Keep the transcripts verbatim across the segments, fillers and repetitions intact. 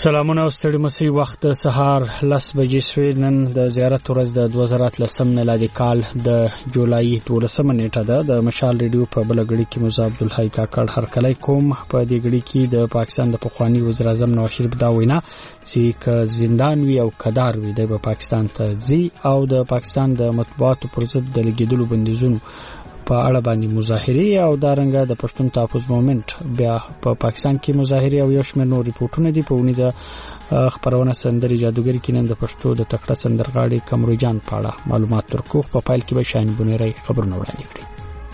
سلامونه او ستړي مسي وخت سهار لس بجې شوې. نن د زیارت ورځ د دوه زره اتلسم میلادي کال د جولای دولسمه نیټه ده. د مشال ریډیو په بل غړي کې موسی عبدالحی کاکړ هرکلی کوم. په دې غړي کې د پاکستان د پخوانی وزیر اعظم نواز شریف دا وینا چې ک زندان وی او کدار وی د پاکستان ته ځي او د پاکستان د مطبوعاتو پر ضد د لګیدلو بندیزونو په اړه باندې مظاهره او دارنګه د پښتون تحفظ موومنت بیا په پا پاکستان کې مظاهره او یو شمېر نور ریپورتونه دي. په ونیزه خبرونه سندري جادوګری کې نن د پښتو د تکړه سندرغاړي کمرو جان په اړه معلومات ورکو. په پایل کې به شاین بنيري خبرونه وړاندې کړي.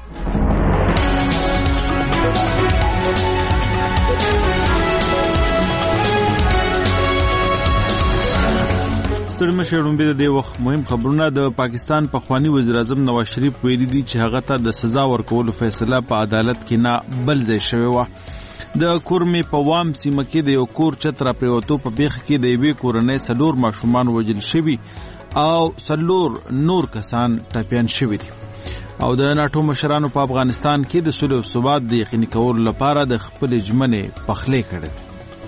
ستړي مشه رومبه د وخت مهم خبرونه. د پاکستان پخوانی وزیر اعظم نواز شریف ویلي دي چې هغه ته د سزا ورکولو فیصله په عدالت کې نه بل ځای شوی و. د کورمې په وام سیمه کې د یو کور چت را پریوتو په پیښه کې د یوې کورنۍ څلور ماشومان وژل شوي او څلور نور کسان ټپیان شوي دي. او د ناټو مشرانو په افغانستان کې د سولې او ثبات د یقیني کولو لپاره د خپل ژمنې پخلی کړي.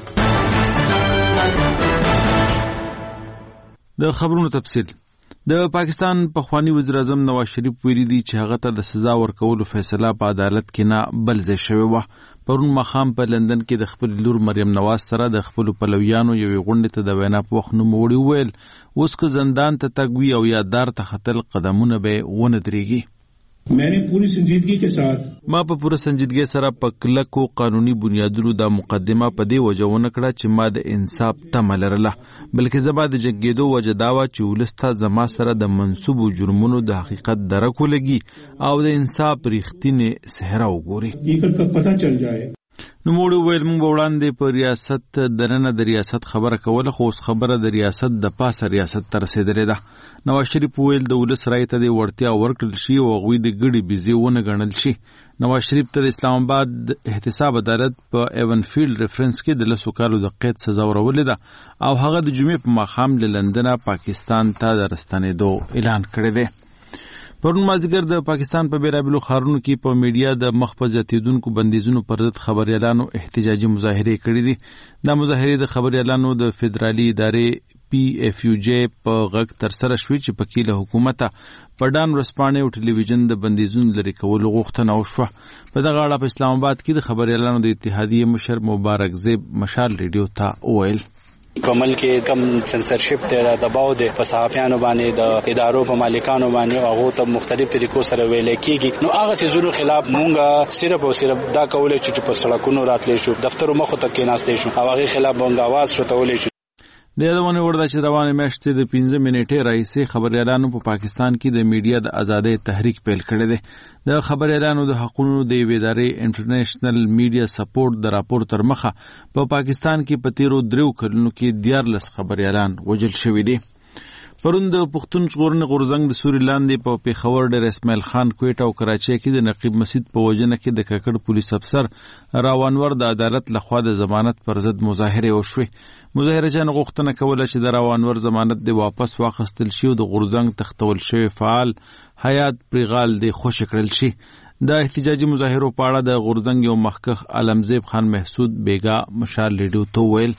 د خبرونو تفصیل. د پاکستان پخوانی وزیر اعظم نواز شریف ویلي دي چې هغه ته د سزا ورکولو فیصله په عدالت کې نه بل ځای شوی و. پرون ماښام په لندن کې د خپل لور مریم نواز سره د خپل پلویانو یوې غونډې ته د وینا په وخت نوموړي وویل اوس که زندان ته تګ وي او یا دار ته ختل قدمونه به ونه درېږي. میں نے پوری سنجیدگی کے ساتھ ما په پوره سنجیدګۍ سره په کلکو قانوني بنیادونو دا مقدمه په دې وجه ونه کړه چې ما د انصاف تمه لرله، بلکې زه به د جګېدو وجه دا وه چې ولس ته زما سره د منسوبو جرمونو د حقیقت درک ولګي او د انصاف رښتینې څهره وګوري. حقیقت کا پتہ چل جائے. نو موږ ویل موږ وړاندې په ریاست دننه د ریاست خبره کوله، خو اوس خبره د ریاست د پاسه ریاست ته رسېدلې ده. نواز شریف ویل د ولس رایې ته د وړتیا ورکړل شي او هغوی د ګډې بېزې ونه ګڼل شي. نواز شریف ته د اسلام آباد احتساب عدالت په ایون فیلډ ریفرنس کې د لسو کالو د قید سزا ورولې ده او هغه د جمعې په ماښام له لندنه پاکستان ته د راستنېدو اعلان کړی دی. پرون مازدیګر د پاکستان په بیلابیلو ښارونو کې په میډیا د مخ په زیاتېدونکو بندیزونو پر ضد خبریالانو احتجاجي مظاهرې کړې دي. دا مظاهرې د خبریالانو د فدرالي ادارې پی اف یو جی په غږ ترسره شوې چې پکې له حکومته په ډان ورځپاڼې او ټلویزیون د بندیزونو لرې کولو غوښتنه وشوه. په دغه اړه په اسلام آباد کې د خبریالانو د اتحادیې مشر مبارک زیب مشال ریډیو ته وویل په ملک کې کم سنسرشپ ته دباو دی په صحافیانو باندې د ادارو په مالکانو باندې هغه ته مختلف طریقو سره ویل کېږي. نو هغه سيزونو خلاف مونږه صرف او صرف دا کولای چې په سړکونو راتلې شو، دفترو مخ ته کې ناستې شو، هغه خلاف مونږه आवाज شوتولې شو. د یادونه ورده چې روانه میاشتې د پنځه منټې راهیسې خبریالانو په پاکستان کې د میډیا د ازادۍ تحریک پیل کړی دی. د خبریالانو د حقوقو د یوې ادارې انټرنیشنل میډیا سپورټ د راپور تر مخه په پاکستان کې په تیرو دریو کلونو کې دیارلس خبریالان وژل شوي دي. پرون د پښتون ژغورنې غورځنګ د سوري لاندې په پیښور ډېر اسماعیل خان کویټه او کراچۍ کې د نقیب مسجد په وژنه کې د ککړ پولیس افسر راوانور د عدالت لخوا د ضمانت پر ضد مظاهرې وشوې. مظاهرچیانو غوښتنه کوله چې د راوانور ضمانت د واپس واخیستل شي او د غورځنګ تختول شوی فعال حیات پریغال د خوشی کړل شي. د احتجاجي مظاهرو په اړه د غورځنګ یو مخکښ علمزیب خان محسود بیگا مشال ریډیو ته ویل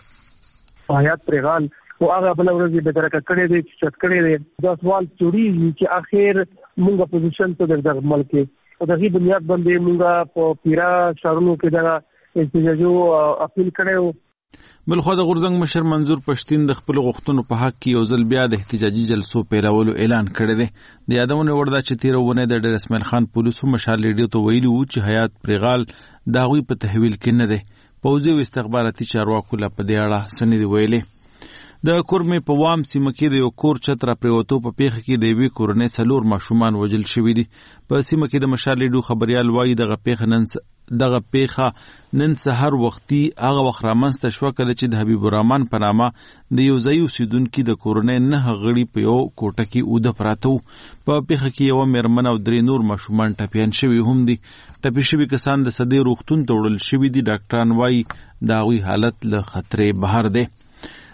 حیات پریغال او هغه بل ورځ به درکه کړی دی چې چت کړی دی. دا سوال جوړیږي چې اخر موږ پوزیشن ته د ملک او دغه بنیاد باندې موږ په پیرا شهرونو کې دا احتجاجو اپیل کړو. بلخو د غورځنګ مشر منظور پښتین د خپل غوښتنو په حق کې یو ځل بیا د احتجاجي جلسو پیلولو اعلان کړی دی. د یادونه وړ ده چې تیرونه د ډېر اسماعیل خان پولیسو مشال ریډیو ته ویلي وو چې حیات پریغال د هغوی په تحویل کې نه دی. پوځي او استخباراتي چارواکو لا په دې اړه څه نه دي ویلي. د کورمې په وام سیمه کې د یو کور چت را پریوتو په پیښه کې د یوې کورنۍ څلور ماشومان وژل شوي دي. په سیمه کې د مشال ریډیو خبریال وایي دغه پیښه نن دغه پیښه نن سحر وختي هغه وخت رامنځته شوه کله چې د حبیب الرحمن په نامه د یو ځایي اوسېدونکي د کورنۍ نهه غړي په یو کوټه کې اوده پراته وو. په پیښه کې یوه مېرمن او درې نور ماشومان ټپیان شوي هم دي. ټپي شوي کسان د سدې روغتون ته وړل شوي دي. ډاکټران وایي د هغوی حالت له خطرې بهر دی.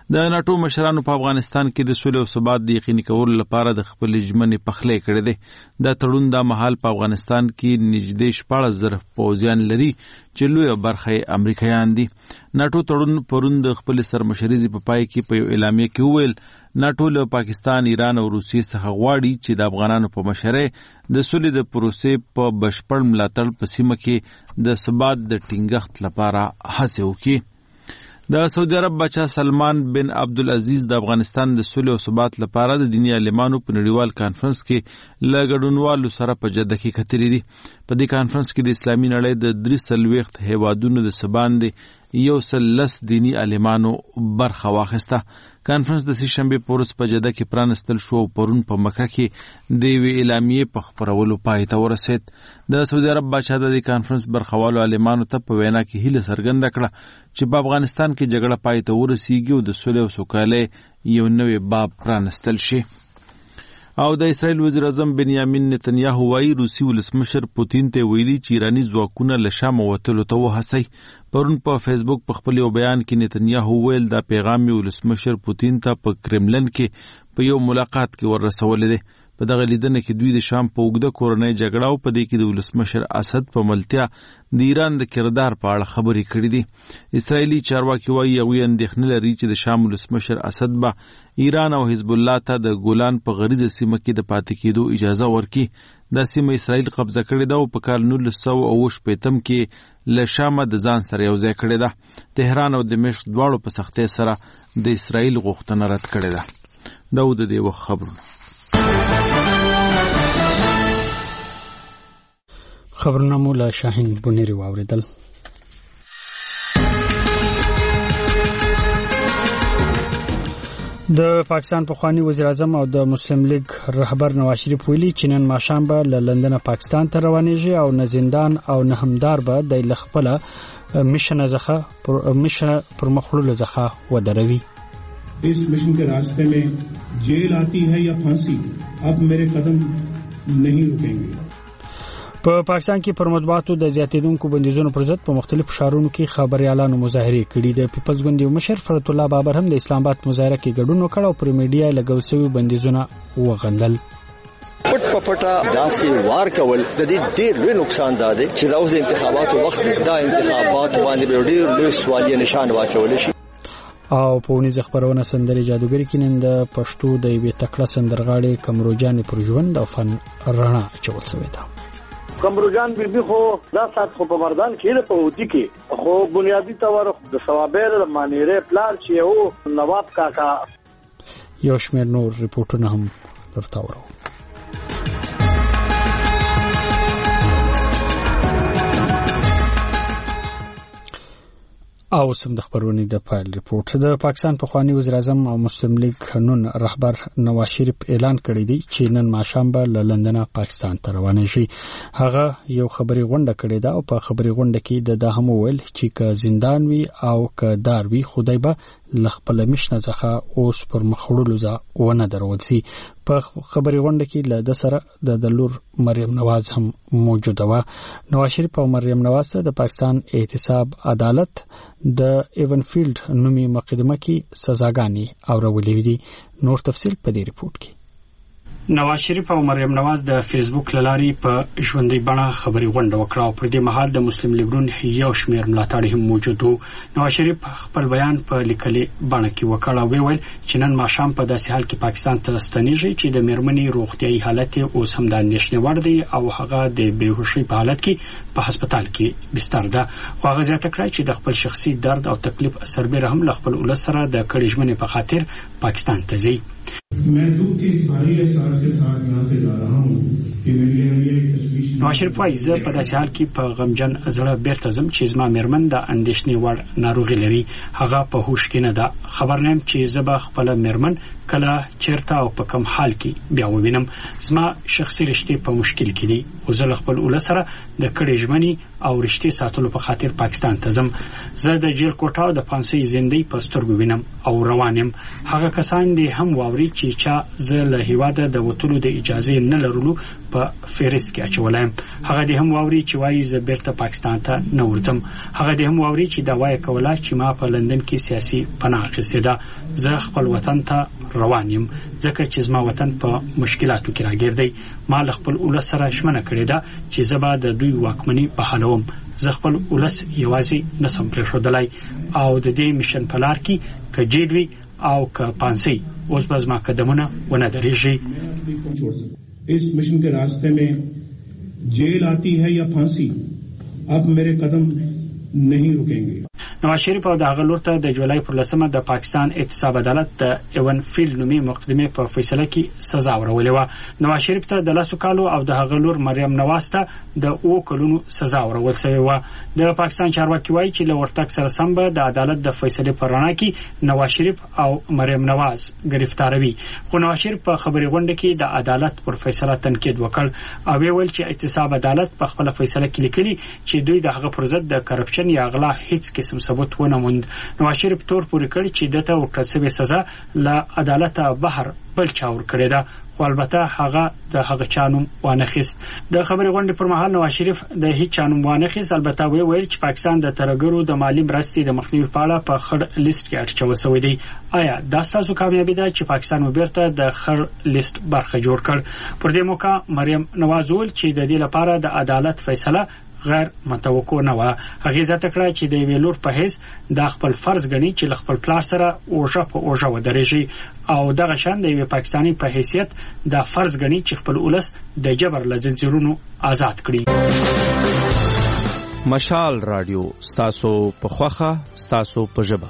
د ناتو مشرانو په افغانستان کې د سولې او ثبات د یقیني کولو لپاره د خپل ژمنې پخلی کړی دی. دا تړون دا مهال په افغانستان کې نږدې شپاړس زره پوځیان لري چې لویه برخه یې امریکایان دي. ناتو تړون پرون د خپل سرمشریزې په پای کې په یو اعلامیه کې وویل ناتو له پاکستان، ایران او روسیې څخه غواړي چې د افغانانو په مشرۍ د سولې د پروسې په بشپړ ملاتړ په سیمه کې د ثبات د ټینګښت لپاره هڅې وکړي. د سعودي عرب بادشاه سلمان بن عبدالعزیز د افغانستان د سولې او ثبات لپاره د دیني عالمانو په نړیوال کانفرنس کې له ګډونوالو سره په جده کې کتلي دي. په دې کانفرنس کې د اسلامي نړۍ د درې څلوېښت هیوادونو د څه باندې یو سل لس دیني عالمانو برخه واخیسته. کانفرنس د سې شنبې په ورځ په جده کې پرانستل شو او پرون په مکه کې د یوې اعلامیې په خپرولو پای ته ورسېد. د سعودي عرب بادشاه د دې کانفرنس برخوالو عالمانو ته په وینا کې هیله څرګنده کړه چې په افغانستان کې جګړه پای ته ورسیږي او د سولې او سوکالۍ یو نوی باب پرانستل شي. او د اسرائیل وزیر اعظم بنیامین نتنیاهو وایي روسي ولسمشر پوتین ته ویلي چې ایراني ځواکونه له شامه وتلو ته وهڅوي. پرون په فیسبوک په خپل یو بیان کې نتنیاهو ویل دا پیغام یې ولسمشر پوتین ته په کرملن کې په یو ملاقات کې ورسولی دی. په دغه لیدنه کې دوی د شام په اوږده کورنۍ جګړه او په دې کې د ولسمشر اسد په ملتیا د ایران د کردار په اړه خبرې کړې دي. اسرائیلي چارواکي وایي هغوی اندېښنه لري چې د شام ولسمشر اسد به ایران او حزب الله ته د ګولان په غریزه سیمه کې د پاتې کېدو اجازه ورکړي. دا سیمه اسرائیل قبضه کړې ده او په کال نولس سوه اوه شپېتم کې له شامه د ځان سره یو ځای کړې ده. تهران او دمشق دواړو په سختۍ سره د اسرائیل غوښتنه رد کړې ده. دا و د دې وخت خبرونه. خبرونه مو له شاهین بونیری واوریدل. د پاکستان پخوانی وزیر اعظم او د مسلم لیگ رهبر نواز شریف ویلي چې نن ماښام به له لندن پاکستان ته روانېږي او نه زندان او نه همدار به د لخپله مشن زخه پر مشن پر مخلول زخه ودروي. इस मिशन के रास्ते में जेल आती है या फांसी अब मेरे कदम नहीं रुकेंगे. په پاکستان کې پر مطبوعاتو د زیاتېدونکو بندیزونو پر ضد په مختلفو ښارونو کې خبريالانو مظاهرې کړې. د پیپلز ګوند یو مشر فرت الله بابر هم د اسلام آباد مظاهره کې ګډون وکړ او پر میډیا لګول شوی بندیزونه وغندل. پټ په پټه داسې وار کول د دې ډېر لوی نقصان دی چې د اوس د انتخاباتو وخت دا انتخابات باندې ډېر لوی سوالي نشان واچول شي. او په ونیز خبرونه سندري جادوګری کې نن د پښتو د یوې تکړه سندرغاړي کمروجان پر ژوند او فن رڼا چول شوې ده. کمروجان بیبي خو دا سات خو په مردان کې په ودی کې خو بنیادی تور د ثوابیر مانیره پلار چې یو نواب کاکا یو شمېر نور ریپورتونه هم درته ورو. او سم د خبرونې د پایل ریپورت. د پاکستان پخوانی وزیر اعظم او مسلم لیگ نون رهبر نواز شریف اعلان کړی دی چې نن ماښام به له لندن پاکستان ته روان شي. هغه یو خبري غونډه کړې ده او په خبري غونډه کې د ده هم ویل چې که زندان وي او که دار وي خدای به لخپل مشنه ځخه اوس پر مخړولو ځا ونه درول سي. په خبري غونډه کې له د سره د دلور مریم نواز هم موجوده و. نواز شریف او مریم نواز ته د پاکستان احتساب عدالت د ایونفیلډ نومي مقدمه کې سزاګانې اورولې دي. نور تفصیل په دې ریپورت کې. نواز شریف او مریم نواز د فیسبوک لاري په ژوندۍ بڼه خبري غونډه وکړه او پر دې مهال د مسلم لیګون یو شمېر ملاتړي هم موجود وو. نواز شریف خپل بیان په لیکلي بڼه کې وکړ او ویل چې نن ماښام په داسې حال کې پاکستان ته ستنېږي چې د میرمنې روغتيایي حالت اوس هم د اندېښنې وړ دی او هغه د بېهوشۍ په حالت کې په هسپتال کې بستر ده. خو هغه زیاته کړه چې د خپل شخصي درد او تکلیف سربېره هم له خپل ولس سره د کړې ژمنې په خاطر پاکستان ته ځي. मैं दुख के इस भारी एहसास के साथ यहाँ से जा रहा हूँ कि मेरे लिए एक तशवीश. نواز شریف وايي زه په داسې حال کې په غمجن زړه بیرته ځم چې زما میرمن د اندېښنې وړ ناروغي لري. هغه په هوښ کې نه ده. خبر نه یم چې زه به خپله میرمن کله چیرته او په کوم حال کې بیا ووینم. زما شخصي رشتې په مشکل کې دي او زه له خپل ولس سره د کړې ژمنې او رشتې ساتلو په خاطر پاکستان ته ځم. زه د جیل کوټه او د پانسۍ زندۍ په سترګو وینم او روان یم. هغه کسان دې هم واوري چې چا زه له هیواده د وتلو د اجازې نه لرلو په فهرست کې اچولی. راغلی هغه دې هم واوري چې وایي زه بیرته پاکستان ته نه ورځم هغه دې هم واوري چې دا وایي کوله چې ما په لندن کې سیاسي پناه اخیستې ده زه خپل وطن ته روان یم ځکه چې زما وطن په مشکلاتو کې راګیر دی ما له خپل ولس سره ژمنه کړې ده چې زه به د دوی واکمني بحالوم زه خپل ولس یوازې نسم پرېښودلی او د دې میشن په لار کې که جیل وي او که پانسي اوس به زما قدمونه ونه درېږي इस मिशन के रास्ते में जेल आती है या फांसी अब मेरे कदम नहीं रुकेंगे نواز شریف او د هغه لور ته د جولای پر لسمه د پاکستان اعتصاب عدالت د ایون فیلډ نومي مقدمه په فیصله کې سزا ورولې و نواز شریف ته د لاسو کالو او د هغه لور مریم نواز ته د او کلونو سزا ورول شوی و د پاکستان چارواکي وایي چې له ورتګ سره سم به د عدالت د فیصله پر رڼا کې نواز شریف او مریم نواز گرفتاروي خو نواز شریف په خبري غونډه کې د عدالت پر فیصله تنقید وکړ او ویل چې اعتصاب عدالت په خپل فیصله کې لیکلي چې دوی د هغه پر ضد د کرپشن یا غلا هیڅ قسم ثبوت ونه موند نواز شریف تور پورې کړ چې دته ورکړل شوې سزا له عدالت بهر بل چا ورکړې ده خو البته هغه د هغه چانوم وانخیست د خبرې غونډې پر مهال نواز شریف د هیڅ چانوم وانخیست البته ویل چې پاکستان د ترګرو د مالی مرستې د مخنیوي په اړه په خړ لیست کې اچول شوی دی آیا دا ستاسو کامیابي ده چې پاکستان وبېرته د خړ لیست برخه جوړ کړ پر دې موقع مریم نواز وویل چې د دې لپاره د عدالت فیصله غیر متوقع نه و هغه ذات کړه چې د ویلور په هیڅ د خپل فرض غني چې خپل پلار سره اوجه په اوجه ودرېږي او دغه شان د پاکستاني په حیثیت د فرض غني چې خپل ولس د جبر لزنجیرونو آزاد کړي مشال رادیو ستاسو په خوخه ستاسو په ژبه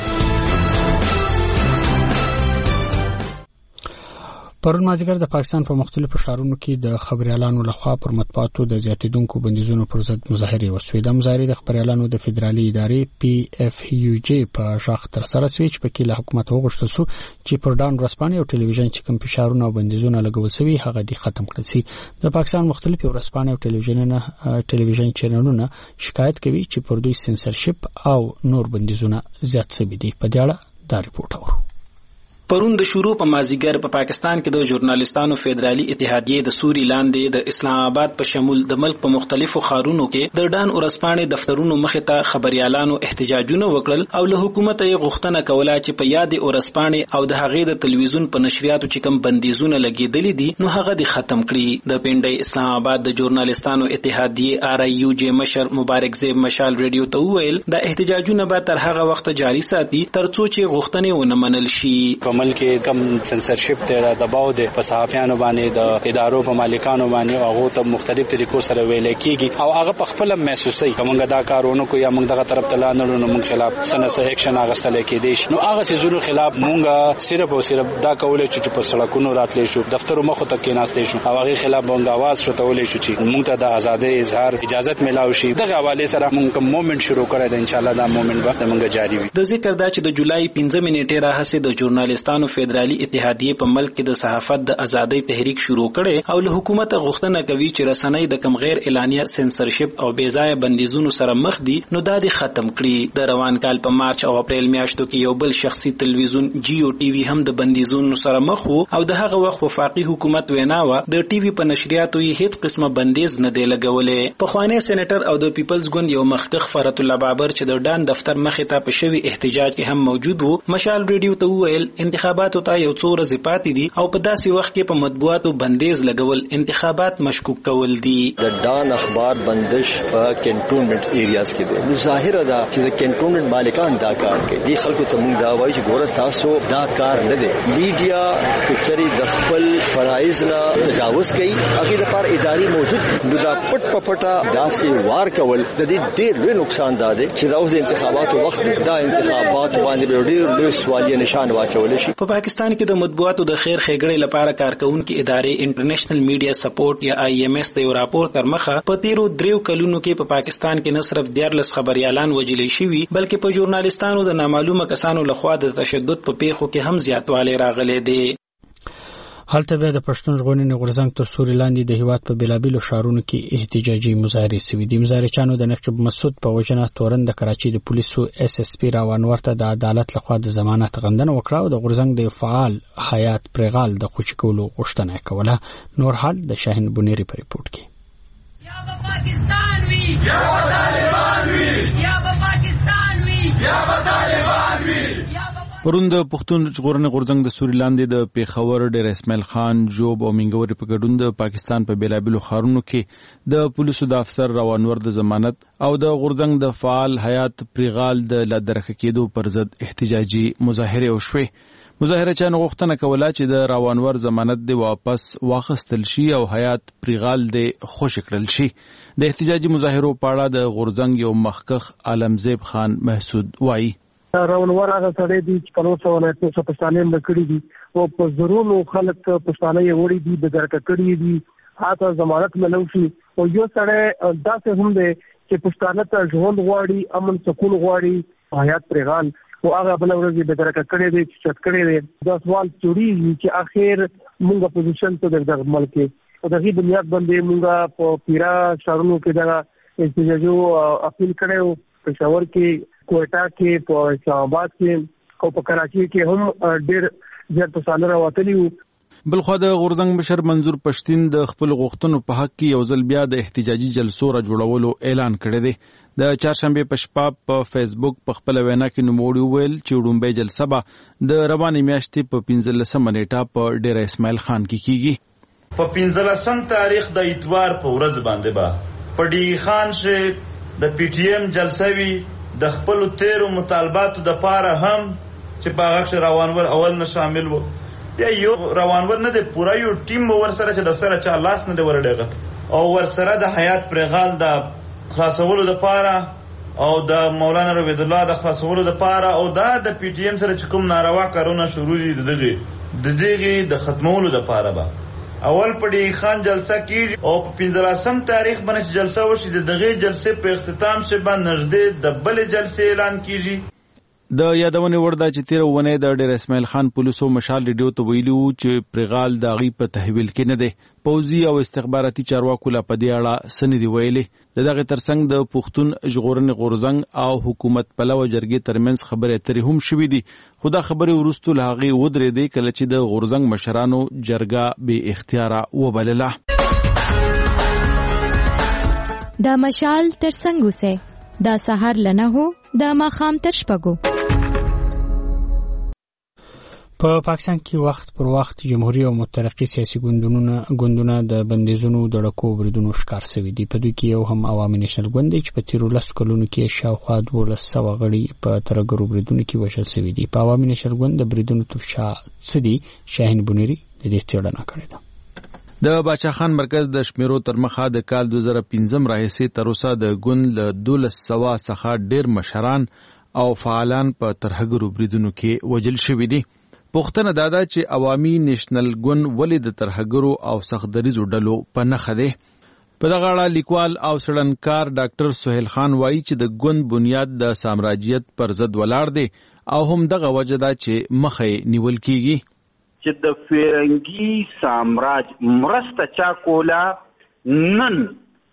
پرون مازیګر د پاکستان په مختلفو ښارونو کې د خبريالانو لخوا پر مطبوعاتو د زیاتیدونکو بندیزونو پر ضد مظاهرې وشوې د مظاهرې د خبريالانو د فدرالي ادارې پی اف یو جی په شاخ تر سره سوي چې په کې له حکومت وغوښتل شو چې پر ډان ورسپانې او ټلویزیون چې کوم فشارونه او بندیزونه لګول شوي هغه دي ختم کړل شي د پاکستان مختلفو ورسپانې او ټلویزیونونه ټلویزیون چینلونه شکایت کوي چې پر دوی سنسرشپ او نور بندیزونه زیات شوي دي په دې اړه دا ریپورت اورو پرون د شروع په مازیګر په پاکستان کې د ژورنالیستانو فدرالي اتحادیې د سوري لاندې د اسلام آباد په شمول د ملک په مختلفو ښارونو کې د ډان ورسپانې دفترونو مخې ته خبريالانو احتجاجونه وکړل او له حکومت یې غوښتنه کوله چې په یاد ورسپانې او د هغې د تلویزیون په نشریاتو چې کوم بندیزونه لګېدلي دي نو هغه دې ختم کړي د پنډۍ اسلام آباد د ژورنالیستانو اتحادیې آر ای یو جی مشر مبارک زیب مشال ریډیو ته وویل دا احتجاجونه به تر هغه وخت جاري ساتي ترڅو چې غوښتنې ونه منل شي ملک کم سنسرشپ ته دباو دي په صحافیانو باندې د ادارو په مالکانو باندې هغه ته مختلف طریقو سره ویل کیږي او هغه په خپل محسوسي کومه دا کارونه کو یا موږ دغه طرف ته لاندې نو موږ خلاف سنسه اکشن اغستل کېدی نو هغه چې زونو خلاف موږ صرف او صرف دا کول چې په سړکونو راتلې شو دفتر مخ ته کې ناستې شو او هغه خلاف موږ आवाज شو تولې شو چې موږ ته د ازادۍ اظهار اجازه ملاوي شي دغه حواله سره موږ کوم مومنت شروع کړی د ان شاء الله دا مومنت به موږ جاری وي د ذکر دا چې د جولای پنځه منېټه راهسه د ژورنالیستانو فدرالي اتحادیې په ملک کې د صحافت د ازادۍ تحریک شروع کړي او له حکومت غوښتنه کوي چې رسنۍ د کم غیر اعلانیه سنسرشپ او بې ځایه بندیزونو سره مخ دي نو دا دې ختم کړي د روان کال په مارچ او اپریل میاشتو کې یو بل شخصي تلویزیون جی او ټي وي هم د بندیزونو سره مخ وو او د هغه وخت وفاقي حکومت ویناوه د ټي وي په نشریاتو یې هیڅ قسمه بندیز نه دی لګولې په خوانی سېنیټر او د پیپلز ګوند یو مخکخ فرت الله بابر چې د ډان دفتر مخې ته په شوی احتجاج کې هم موجود وو مشال ریډیو ته وویل انتخاباتو ته یو څو ورځې پاتې دي او په داسې وخت کې په مطبوعاتو بندیز لګول انتخابات مشکوک کول دي د ډان اخبار بندش په کنټونمنت ایریاز کې دی نو ظاهر ده چې د کنټونمنت مالکان دا کار کوي دي خلکو ته موږ دا وایي چې ګوره تاسو دا کار نه دی میډیا کچري د خپل فرایض نه تجاوز کوي هغه د پر اداري موجود نو دا پټ پټه داسې وار کول د دې ډېر لوی نقصان ده چې دا اوس د انتخاباتو وخت دا انتخابات باندې ډېر لوی سوالیه نشان واچول شي په پاکستان کې د مطبوعاتو د خیر ښېګړې لپاره کارکونکو ادارې انټرنیشنل میډیا سپورټ یا آی ایم ایس د یو راپور تر مخه په تیرو دریو کلونو کې په پاکستان کې نه صرف دیارلس خبريالان وژل شوي بلکې په ژورنالیستانو د نامعلومه کسانو لخوا د تشدد په پیښو کې هم زیاتوالی راغلی دی هلته به د پښتون ژغورنې غورځنګ تر سوري لاندې د هیواد په بلابلو ښارونو کې احتجاجي مظاهرې شوې دي مظاهرچیانو د نقیب مسعود په وجنه تورن د کراچي د پولیسو اس اس پی راوان ورته د عدالت لخوا د ضمانت غندنه وکړه او د غورځنګ د فعال حیات پرغال د خوشکولو غوښتنه کوله نور حال د شاهین بونيري په ریپورت کې پاکستان وی یا به طالبان وی یا به پاکستان وی یا به طالبان وی. پرون د پښتون ژغورنې غورځنګ د سوري لاندې د پیښور ډېر اسماعیل خان جوب او منګوري په ګډون د پاکستان په بیلابیلو ښارونو کې د پولیسو د افسر روانور د ضمانت او د غورځنګ د فعال حیات پریغال د لادرخه کېدو پر ضد احتجاجي مظاهره وشوې. مظاهره چانه غوښتنه کوله چې د روانور ضمانت دی واپس واخیستل شي او حیات پریغال دی خوشی کړل شي. د احتجاجي مظاهرو په اړه د غورځنګ یو مخکخ عالمزیب خان محسود وایي راونور هغه سړی دی چې کلو څو نه څه پښتانه هم کړی دي او په زرونو خلک پښتانه یې وړي دي د درک کړی دي هغه ضمانت ملو شي او یو سړی داسې هم دی چې پښتانه ته ژوند غواړي امن سکون غواړي حیات پریغال او هغه بل ورځ د درک کړی دی چې چت کړی دی دا سوال چوری چې اخر موږ پوزیشن ته د ملک او د دې بنیاد باندې موږ په پیرا شهرونو کې دا احتجاجو اپیل کړو پېښور کې کوټا کې په اسلام آباد کې او په کراچي کې هم ډېر زیات پښتانه راوتلي وو. بلخو د غورځنګ مشر منظور پښتين د خپل غوښتنو په حق کې یو ځل بیا د احتجاجي جلسو را جوړولو اعلان کړی دی. د چهارشنبه په شپه په فیسبوک په خپل وینا کې نوموړي ویل چې وډومبه جلسه به د روانې میاشتې په پنځلسمه نیټه په ډیر اسماعیل خان کې کیږي. په پنځلسم تاریخ د اتوار په ورځ باندې به په ډی خان شه د پی ټی ایم جلسه وی د خپل تیرو مطالباتو د پاره هم چې په هغه روانور اول نه شامل وو. بیا یو روانور نه دی پورا یو ټیم ور سره چې د سره چا لاس نه دی ورډېغه او ور سره د حیات پرغال د خلاصولو د پاره او د مولانا روید الله د خلاصولو د پاره او دا د پی ټی ایم سره چې کوم ناروا کارونه شروع دي دغه د دغه د ختمولو د پاره به اول په ډی خان جلسه کیږي او په پنځلسم تاریخ باندې جلسه وشي د دغه جلسې په اختتام شې باندې نږدې د بل جلسې اعلان کیږي. د یادونه ورده چې تیر ونه د ډیر اسماعیل خان پولیسو مشال ریډیو ته ویلو چې پرغال د غي په تحویل کې نه دی. پوځي او استخباراتي چارواکو لا پدې اړه سندې ویلې د دغه ترڅنګ د پښتون ژغورنې غورځنګ او حکومت پلوه جرګې ترمنځ خبرې اترې هم شوې دي. خو دا خبرې وروسته له هغې ودرېدې کله چې د غورځنګ مشرانو جرګه بې اختیاره وبلله. دا مشال ترڅنګ اوسه دا سحر لنه هو دا ماخام تر شپږو. په پاکستان کې وخت پر وخت جمهوریت او مترقي سیاسي ګوندونه ګوندونه د بندیزونو د ډکو بریدونو ښکار شوي دي. په دوی کې یو هم عوامي نېشنل ګوند چې په تیرو لسو کلونو کې شاوخوا دولس سوه غړي په ترهګرو بریدونو کې وژل شوي دي. په عوامي نېشنل ګوند د بریدونو تر شا څه دي شاهین بونیری د دې څېړنه کړې ده. د باچا خان مرکز د شمیرو تر مخه د کال دوه زره پنځم راهیسې تر اوسه د ګوند له دولس سوه څخه ډېر مشران او فعالان په ترهګرو بریدونو کې وژل شوي دي. پوښتنه دا ده چې عوامي نېشنل ګوند ولې د ترهګرو او سختدریزو ډلو په نښه دی. په دغه اړه لیکوال او څېړنکار ډاکټر سهیل خان وایي چې د ګوند بنیاد د سامراجیت پر ضد ولاړ دی او هم دغه وجه ده چې مخه یې نیول کیږي. چې د فرنګي سامراج مرسته چا کوله نن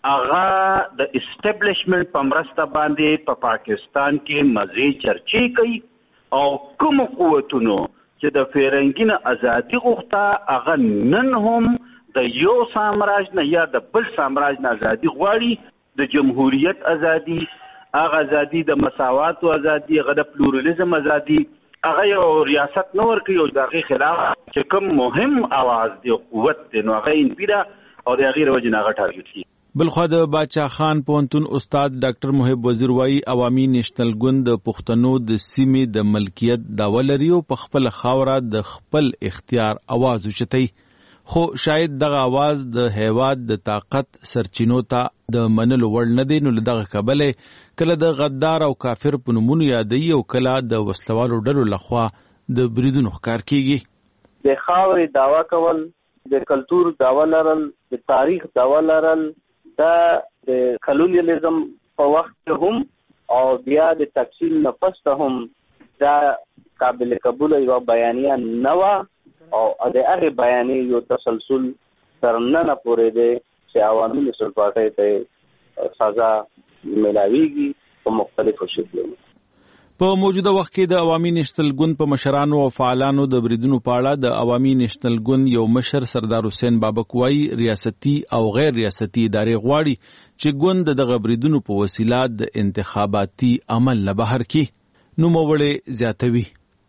هغه د اسټابلیشمنت په مرسته باندې په پا پاکستان کې مزید چرچې کوي او کوم قوتونو چې د فرنګي نه ازادي غوښته هغه نن هم د یو سامراج نه یا د بل سامراج نه ازادي غواړي. د جمهوریت ازادي، هغه ازادي د مساوات او ازادي، هغه د پلورالېزم ازادي، هغه یو ریاست نه ورکوي او د هغې خلاف چې کوم مهم اواز دی قوت دی نو هغه انپیده او د هغې له وجې نه هغه ټارګېټ کېږي. بلخوا د باچا خان پوهنتون استاد ډاکټر محب وزیر وایي عوامي نېشنل ګوند د پښتنو د سیمې د ملکیت دعوه لري او په خپله خاوره د خپل اختیار اواز اوچتوي. خو شاید دغه اواز د هیواد د طاقت سرچینو ته د منلو وړ نه دی. نو له دغه کبله کله د غدار او کافر په نومونو یادوي او کله د وسلوالو ډلو لخوا د بریدونو ښکار کیږي. د خاورې دعوه کول، د کلتور دعوه لرل، د تاریخ دعوه لرل دا د کلونیالیزم په وخت کې هم او بیا د تفصیل نه پسته هم دا قابل قبول یو بیانیه نه وه او د هغې بیانیې یو تسلسل تر ننه پورې دی چې عوامي نېشنل پارټۍ ته سزا میلاویږي په مختلفو شکلونو. په موجوده وخت کې د عوامي نېشنل ګوند په مشرانو او فعالانو د بریدونو په اړه د عوامي نېشنل ګوند یو مشر سردار حسین بابک وايي ریاستي او غیر ریاستي ادارې غواړي چې ګوند دغه بریدونو په وسیله د انتخاباتي عمل نه بهر کړي. نوموړی زیاتوي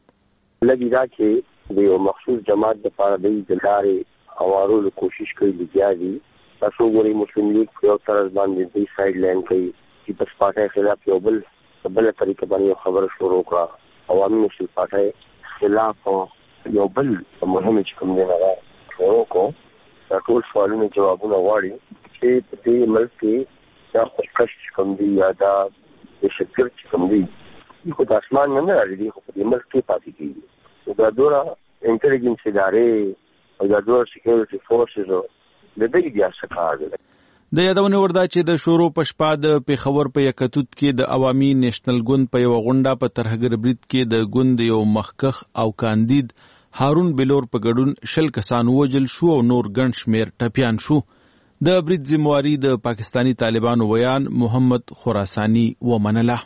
لګي دا چې د یو مخصوص جماعت لپاره د لارې هوارولو کوشش کوي لګیا دي. تاسو ګورئ مسلم لیگ یو طرز باندې د سایډ لاین کوي چې په پارټي خلاف یو بل بل طریقه باندې خبره شروع کړه. عوامي نېشنل پارټي خلاف یو بل مهم چې کوم دی هغه شروع کړو. دا ټول سوالونه جوابونه غواړي چې په دې ملک کې دا خوشکش کوم دی یا دا د شکر کوم دی خو د اسمان نه راځي خو په دې ملک کې پاتې کیږي. دا ډوره انټيليجنس ادارې او دا ډوره سکیورټي فورسز د دې بیا څه کار دی. د یادونه وردا چې د شورو په شپه د پیښور په یکتوت کې د عوامي نېشنل ګوند په یو غونډه په ترهګر برید کې د ګوند یو مخکخ او کاندید هارون بلور په ګډون شل کسان وژل شو او نور ګڼ شمېر ټپیان شو. د برید ذمہواری د پاکستانی طالبانو ویان محمد خراسانی ومنله.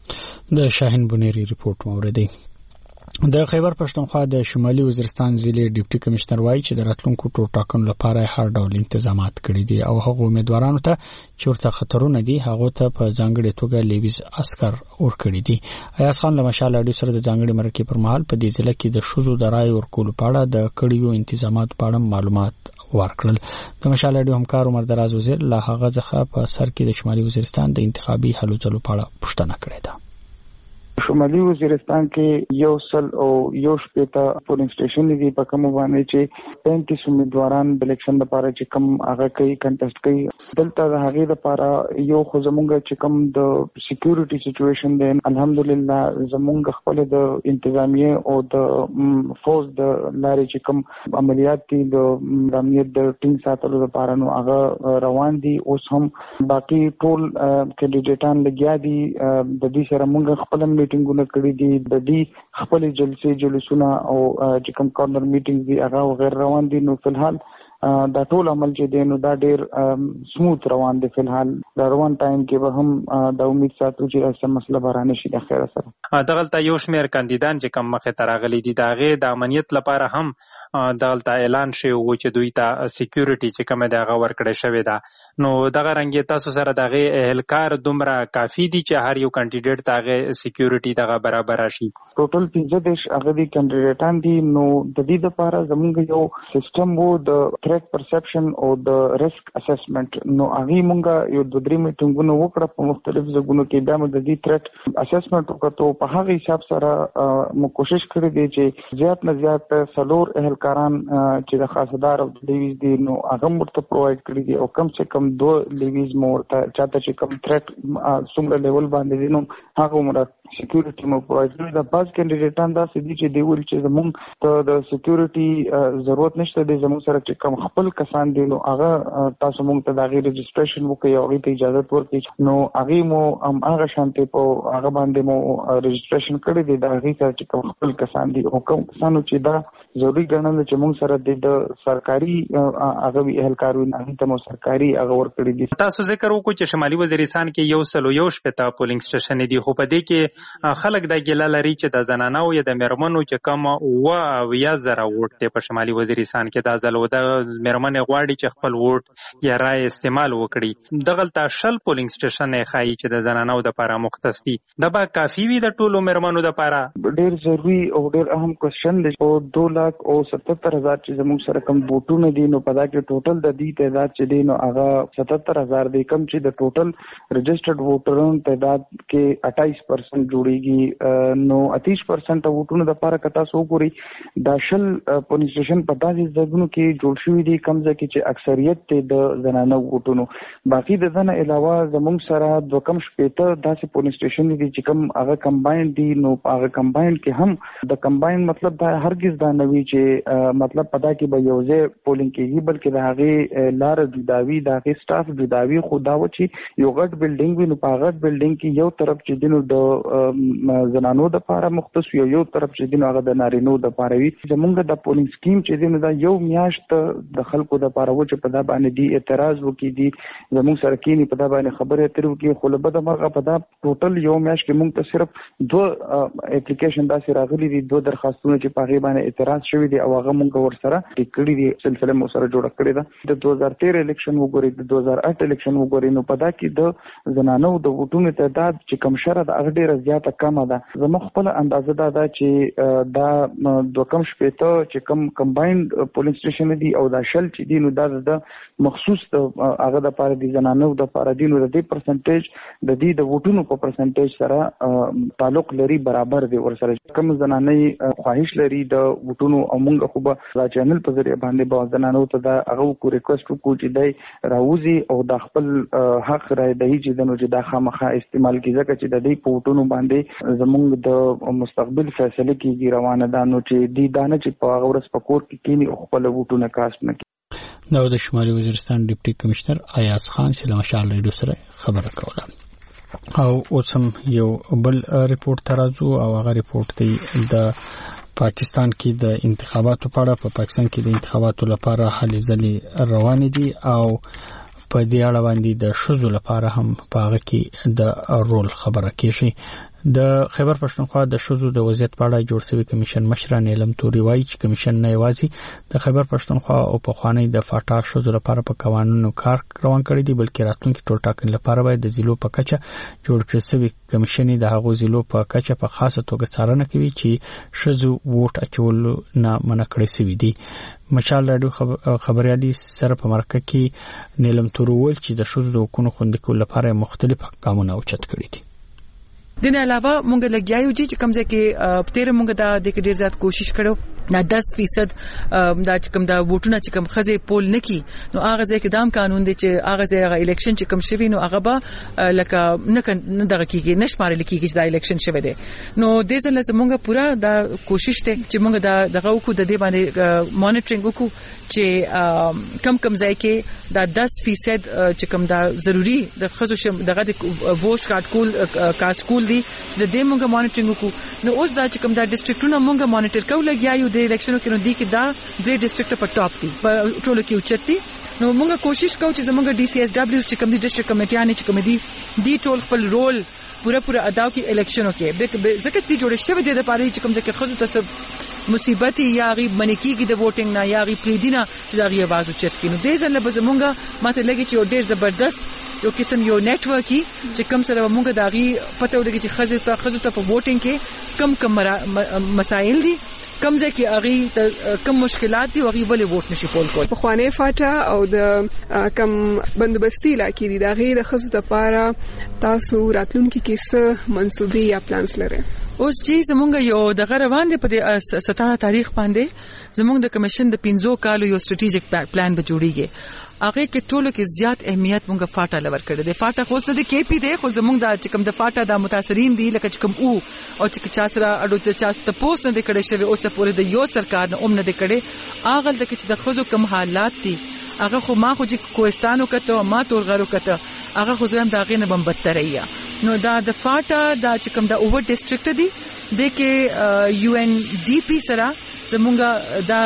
د شاهین بنيري رپورت موردي. د خیبر پښتونخوا د شمالي وزیرستان ضلع ډیپټي کمشنر وایي چې د راتلونکو ټاکنو لپاره هر ډول تنظیمات کړي دي او هغه امیدوارانو ته چې ورته خطرونه دي هغه ته په ځانګړي توګه لیویز عسكر ورکړي دي. ایاز خان له مشال اډیو سره د ځانګړي مرکې پر مهال په دې ضلع کې د شوزو د رای ورکولو په اړه د کړیو انتظامات په اړه معلومات ورکړل. د مشال اډیو همکار عمر دراز وزیر له هغه ځخه په سر کې د شمالي وزیرستان د انتخابي حلو ځلو په اړه پوښتنه کړې ده. شمالي وزیرستان کې یو سل او یو شپېته پولینګ سټیشن دي په کوم باندې چې پینتیس امیدواران د الیکشن لپاره چې کوم هغه کوي کنټیسټ کوي. دلته د هغې لپاره یو خو زمونږ چې کوم د سکیورټي سچویشن دی الحمدلله زمونږ خپل د انتظامیه او د فوج د لارې چې کوم عملیات دي د امنیت د ټینګ ساتلو لپاره نو هغه روان دي. اوس هم باقي ټول کینډیډیټان لګیا دي. د دې سره موږ خپل میټینګونه کړي دي. د دې خپل جلسې جلوسونه او چې کوم کارنر میټینګ دي هغه غیر روان دي. نو فلحال دا ټول عمل چې دی نو دا ډیر سموث روان دی. فلحال دا روان ټایم کې به هم د امید ساتو چې اسه مسله برانه شي د خیر سره. دغلته یو شمېر کاندیدان چې کم مخه تراغلي دي داغه د امنیت لپاره هم دغلته اعلان شوی و چې دوی ته سکیورټي چې کومه دغه ورکړې شوی ده. نو دغه رنګ تاسو سره دغه اهلکار دومره کافی دي چې هر یو کاندیډیټ دغه سکیورټي دغه برابر شي. ټوټل پنځه دیش هغه دي کاندیډیټان دي. نو د دې لپاره زموږ یو سیستم وو د threat perception او د risk assessment. نو هغه مونږه یو د درې میټینګونو وکړه په مختلف ځایونو کې. بیا موږ د دې threat assessment وکړو. په هغه حساب سره موږ کوشش کړې دي چې زیات نه زیات سلور اهلکاران چې د خاصدار او د لیویز دي نو هغه مرته پرووایډ کړی دي او کم څه کم دوه لیویز مورته چاته چې کم threat څومره لیول باندې دي نو هغه مرته سکیورټي مو پرووایډ کړی. د باز کینډیډیټان دا سدي چې دی ول چې زموږ ته د سکیورټي ضرورت نشته دی. زموږ سره چې کم خپل کسان دي نو هغه تاسو موږ ته د غیر رجسټریشن وکړي او هغه ته اجازه ورکړي. نو هغه مو هم هغه شانتي په هغه باندې مو رجسټریشن کړی دی. د هغه سره چې کم خپل کسان دي او کوم کسانو چې دا ضروري ګڼل چې موږ سره د سرکاري هغه اهلکارونه هغه ته مو سرکاري هغه ورکړي دي. تاسو ذکر وکړو چې شمالي وزیرستان کې یو سل یو شپته پولینګ سټیشن دي خو په دې کې خلک د ګیله لري چې د زنانو یا د میرمنو چې کم او یا زره ووټ دی په شمالي وزیرستان کې. دا ځل و د میرمنې غواړي چې خپل ووټ یا رای استعمال وکړي. دغلته شل پولینګ سټیشن یې ښایي چې د زنانو دپاره مختص دي. دا به کافي وي د ټولو میرمنو دپاره؟ ډېر ضروري او ډېر اهم کوېشن دی. او دو لاک او ستتر هزار چې زموږ سره کوم ووټونه دي نو په دا کې ټوټل د دې تعداد چې دی نو هغه ستتر هزار دی. کوم چې د ټوټل رجسټرډ ووټرونو تعداد کې اٹھائیس پرسنټ جوړیږي. نو اتیس پرسنټ ووټونو دپاره که تاسو وګورئ دا شل پولینګ سټیشن په داسې ځایونو کې جوړ شوي دي کوم ځای کې چې اکثریت دی د زنانه ووټونو. باقي د ځنه علاوه زموږ سره دوه کم شپېته داسې پولینګ سټیشن دي چې کوم هغه کمباین دي. نو په هغه کمباین کې هم د کمباین مطلب دا هرګز دا نه وی چې مطلب پدا کې به یو ځای پولینګ کېږي بلکې د هغه لار جداوي د هغه سټاف جداوي خو دا و چې یو غټ بلډینګ وي نو په غټ بلډینګ کې یو طرف چې دینو د زنانو د لپاره مختص یو یو طرف چې دینو هغه د نارینو د لپاره وي زمونږ د پولینګ سکیم چې دینو دا یو میاشت د خلکو د لپاره و چې په دا باندې دی اعتراض وکړي دي زمونږ سره کې په دا باندې خبرې اترې وکړي خو له بده مرغه په دا ټوټل یو میاشت کې موږ ته صرف دوه اپلیکیشن داسې راغلي دي دوه درخواستونه چې په هغې باندې اعتراض شوي دي او هغه موږ ورسره ټیک کړي دي سلسله مو سره جوړه کړې ده د دوه هزار تېر الیکشن وګورئ د دوه هزار اټ الیکشن وګورئ نو په دا کې د زنانو د ووټونو تعداد چې کم شره ده هغه ډېره زیاته کمه ده زموږ خپله اندازه دا ده چې دا دوه کم شپېته چې کم کمباینډ پولینګ سټیشن دي او دا شل چې دي نو دا د مخصوص هغه د پاره دي زنانو د پاره دي نو د دې پرسنټیج د دې د ووټونو په پرسنټیج سره تعلق لري برابر دي ورسره کم زنانې خواهش لري د ووټونو او موږ خو به دا چینل په ذریعہ باندې به زنانو ته دا هغه کو ریکوست وکړو چې دای راوځي او د خپل حق رائے دهي چې د نو چې دا خامخا استعمال کیږي چې د دې په ووټونو باندې زموږ د مستقبل فیصله کیږي روانه ده نو چې دې دانه چې په هغه ورځ په کور کې کینی او خپل ووټونه کاسب نه دا د شمالي وزیرستان ډیپټي کمشنر ایاز خان چې له مشال ریډیو سره خبره کوله او اوس هم یو بل ریپورت ترازو او هغه ریپورت دی د پاکستان کې د انتخاباتو په اړه په پاکستان کې د انتخاباتو لپاره هلې ځلې روانې دي او په دې اړه باندې د شذو لپاره هم په هغه کې د رول خبره کیږي د خیبر پښتونخوا د شذو د وضعیت په اړه جوړ شوی کمیشن مشر نیلم توري وایي چې کمیشن نه یوازې د خیبر پښتونخوا او په خوانی د فاټا شذو لپاره په قوانینو کار روان کړی دی بلکې راتلونکي ټول ټاکنې لپاره باید د ضلعو په کچه جوړ کړل شوی کمیشن د هغو ضلعو په کچه په خاصه توګه څارنه کوي چې شذو ووټ اچول نه منع کړی شوی دی مشال راډیو خبريالي سره په مرکه کې نیلم توري ول چې د شذو د حقوقو خوندي لپاره مختلف ګامونه اوچت کړی دي دنه علاوه مونږ لګیایو چې کمزې کې تیر مونږ دا د ډیر زیات کوشش کړو دا دس فیصد دا چې کوم دا ووټونه چې کوم خزه پول نکي نو هغه ځکه دام قانون دی چې هغه ځای الیکشن چې کوم شوی نو هغه به لکه نه دغه کیږي نشمارل کیږي چې دا الیکشن شوی دی نو د ځل زمونږ پورا دا کوشش ته چې مونږ دا دغه وکړو د دې باندې مانیټرینګ وکړو چې کم کم ځای کې دا دس فیصد چې کوم دا ضروری د خزو دغه د ووټ کارت کول کاسټ کول دي د دې مونږه مانیټرینګ وکړو نو اوس دا چې کوم دا ډیسټریکټونه مونږه مانیټر کوو لګیایو د الیکشنو کې نو دي کې دا درې ډیسټریکټ په ټاپ دي په ټولو کې اوچتي نو مونږه کوشش کوو چې زمونږه ډي سي ایس ډبلیو چې کوم دي ډیسټریکټ کمیټیانې چې کوم دي دی ټول خپل رول پورا پورا ادا کوي الیکشنو کې ځکه چې جوړ شوی دی د پاره چې کوم ځکه خزو ته مصیبت یا غي منکیږي د ووټینګ نه یا غي پریدینه چې دا غي आवाज اوچت کینو د ځل به زمونږه ماته لګي چې ډېر زبردست یو قسم یو نیټورکي چې کوم سره مونږه داغي پته ولګي چې خزو ته خزو ته په ووټینګ کې کم کم مسائل دي کم ځکه اغي کم مشکلات دي او اغي ولې ووټ نشي کول کول په خوانې فاټا او د کم بندوبستي لکه دي داغي د خزو ته پاره تاسو راتلونکي کې څه منسوبي یا پلانز لرئ اوس چې زمونږ یو د غروان دی په ستاره تاریخ باندې زمونږ د کمیشن د پنځو کالو یو سټریټیجیک پلان به جوړیږي هغه کې ټولو کې زیات اهمیت مونږه فاټا لور کړی دی فاټا خو څه د کې پی دی خو زمونږ د چې کوم د فاټا د متاثرین دي لکه چې کوم او او چې چا سره اډو ته چا ته پوس نه کړي شوی او څه پورې د یو سرکار نه اوم نه کړي هغه د چې د خزو کم حالات دي هغه خو ما خو چې کوهستانو کته ما تور غرو کته هغه خو ځم داغه نه بم بدتریا نو دا د فاټا دا چې کوم د اوور ډیسټریکټ دي د کې یو ان ډي پی سره زمونږ دا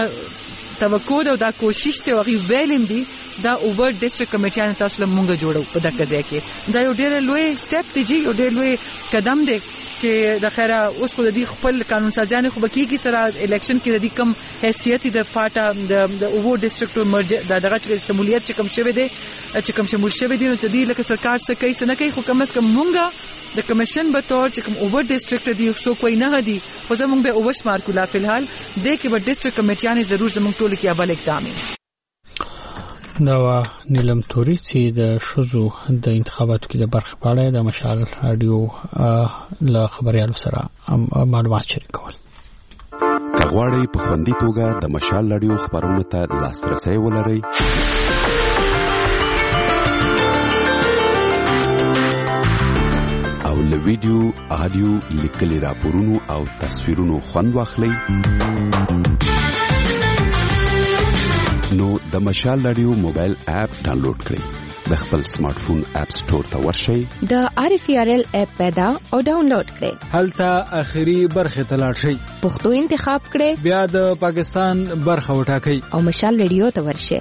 توقع او دا کوشش ته وغي ویلم دي دا اوور ډیسټریکټ کمیټیان تاسو له مونږ جوړو په دغه ځای کې دا یو ډېر لوی سټپ دی یو ډېر لوی قدم دی چې د خیره اوس خو د دې خپل قانون سازیان خو بکیږي سره الیکشن کې د دې کم حیثیت د فاټا د اوور ډیسټریکټ مرج د دغه چې شمولیت چې کم شوی دی چې کم شمول شوی دی نو ته دې لکه سرکار څه کوي څه نه کوي خو کم از کم مونږه د کمیشن به تور چې کوم اوور ډیسټریکټ دی سو کوئی نه دی خو زمونږ به اوور شمار کولا فلحال د کې به ډیسټریکټ کمیټیان ضرور زمونږ ټول کې اول اقدام دا نیلم توري چې د شذو د انتخاباتو کې د برخه پاړه د مشال رادیو له خبريالو سره معلومات شریکول کغواړی په خوندي توګه د مشال رادیو خبرونو ته لاسرسي ولرئ او له ویډیو، آډیو، لیکلي راپورونو او تصویرونو خوند واخلئ. نو د مشال رادیو موبایل اپ ډاونلوډ کړئ. د خپل سمارټ فون اپ سٹور ته ورشئ. د آر اف ار ال اپ پیدا او ډاونلوډ کړئ. هلته اخري برخه ته لاړ شئ. پښتو انتخاب کړئ. بیا د پاکستان برخه وټاکئ او مشال رادیو ته ورشئ.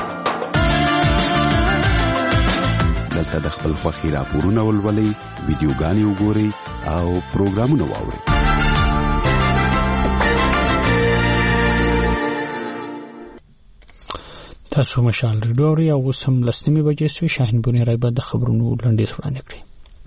دلته د خپل خوښي راپورونه ولولئ، ویډیوګانې وګورئ او پروګرامونه واورئ. تاسو مشال رادیو اورئ او اوس هم لس نیمې بجې سوې. شاهین بونی رایبه د خبرونو لنډیز وړاندې کړي.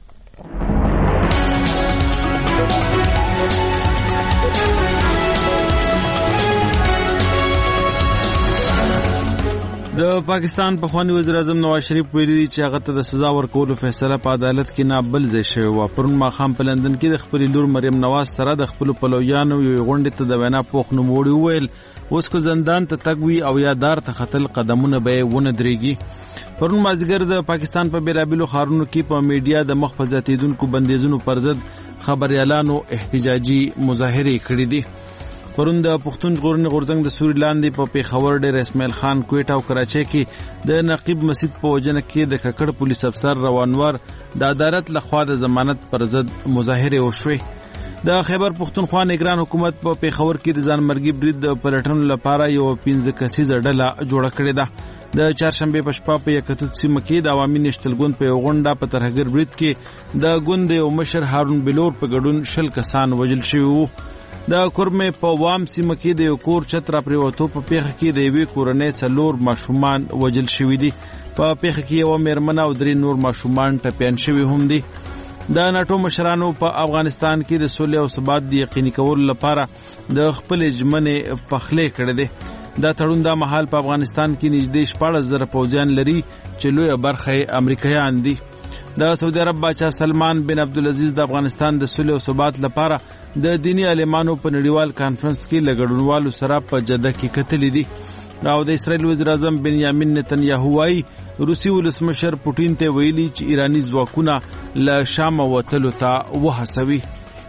د پاکستان پخوانی وزیر اعظم نواز شریف ویلي چې هغه ته د سزا ورکولو فیصله په عدالت کې نه بل ځای شوی و. پرون ماښام په لندن کې د خپل لور مریم نواز سره د خپل پلویانو یو غونډې ته د وینا پوښ نوموړي وویل اوس که زندان ته تګ وي او یا دار ته ختل قدمونه به ونه درېږي. پرون مازدیګر د پاکستان په بیلابیلو ښارونو کې په میډیا د مخ په زیاتېدونکو بندیزونو پر ضد خبریالانو احتجاجي مظاهرې کړې دي. پرون د پښتون ژغورنې غورځنګ د سوري لاندې په پیښور ډېر اسماعیل خان، کوټه او کراچۍ کې د نقیب مسجد په وجنه کې د ککړ پولیس افسر روانور د عدالت لخوا د ضمانت پر ضد مظاهرې وشوې. د خیبر پښتونخوا نگران حکومت په پیښور کې د ځانمرګي برید د پلټنو لپاره یو پنځه کسیزه ډله جوړه کړې ده. د چهارشنبه په شپه په یکتوت سیمه کې د عوامي نشتل ګوند په غونډه په ترهګر برید کې د ګوند یو مشر هارون بلور په ګډون شل کسان وژل شوي وو. د کورمې په وام سیمه کې د یو کور چت را پریوتو په پیښه کې د یوې کورنۍ څلور ماشومان وژل شوي دي. په پیښه کې یوه میرمن او درې نور ماشومان ټپیان شوي هم دي. د ناټو مشرانو په افغانستان کې د سولې او ثبات د یقیني کولو لپاره د خپل ژمنې پخلی کړی دی. دا تړون دا مهال په افغانستان کې نږدې شپاړس زره پوځیان لري چې لویه برخه یې امریکایان دي. د سعودي عرب بادشاه سلمان بن عبدالعزیز د افغانستان د سولې او ثبات لپاره د دینی عالمانو په نړیوال کانفرنس کې له ګډونوالو سره په جده کې کتلې دي. او د اسرائیل وزیر اعظم بنیامین نتنیاهو وايي روسي ولسمشر پوټین ته ویلي چې ایرانی ځواکونه له شام وتلو ته وهڅوي.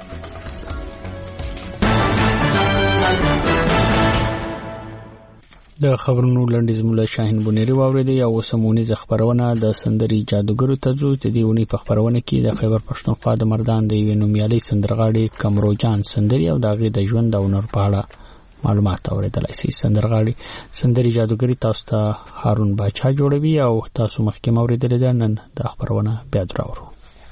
د خبرونو لنډیز مولا شاهین بونیری واوریدي او سمونیز خبرونه د سندري جادوګرو تجو چې دیونی په خبرونه کې د خیبر پښتونخوا د مردان د یو نومیالي سندرغاړي کمروجان سندري او دغه د ژوند او نور په اړه معلومات اوریدلای شي. سندرغاړي سندري جادوګری تاسو ته هارون باچا جوړوي او تاسو مخکې اوریدل دي. نن د خبرونه بیا دراورو.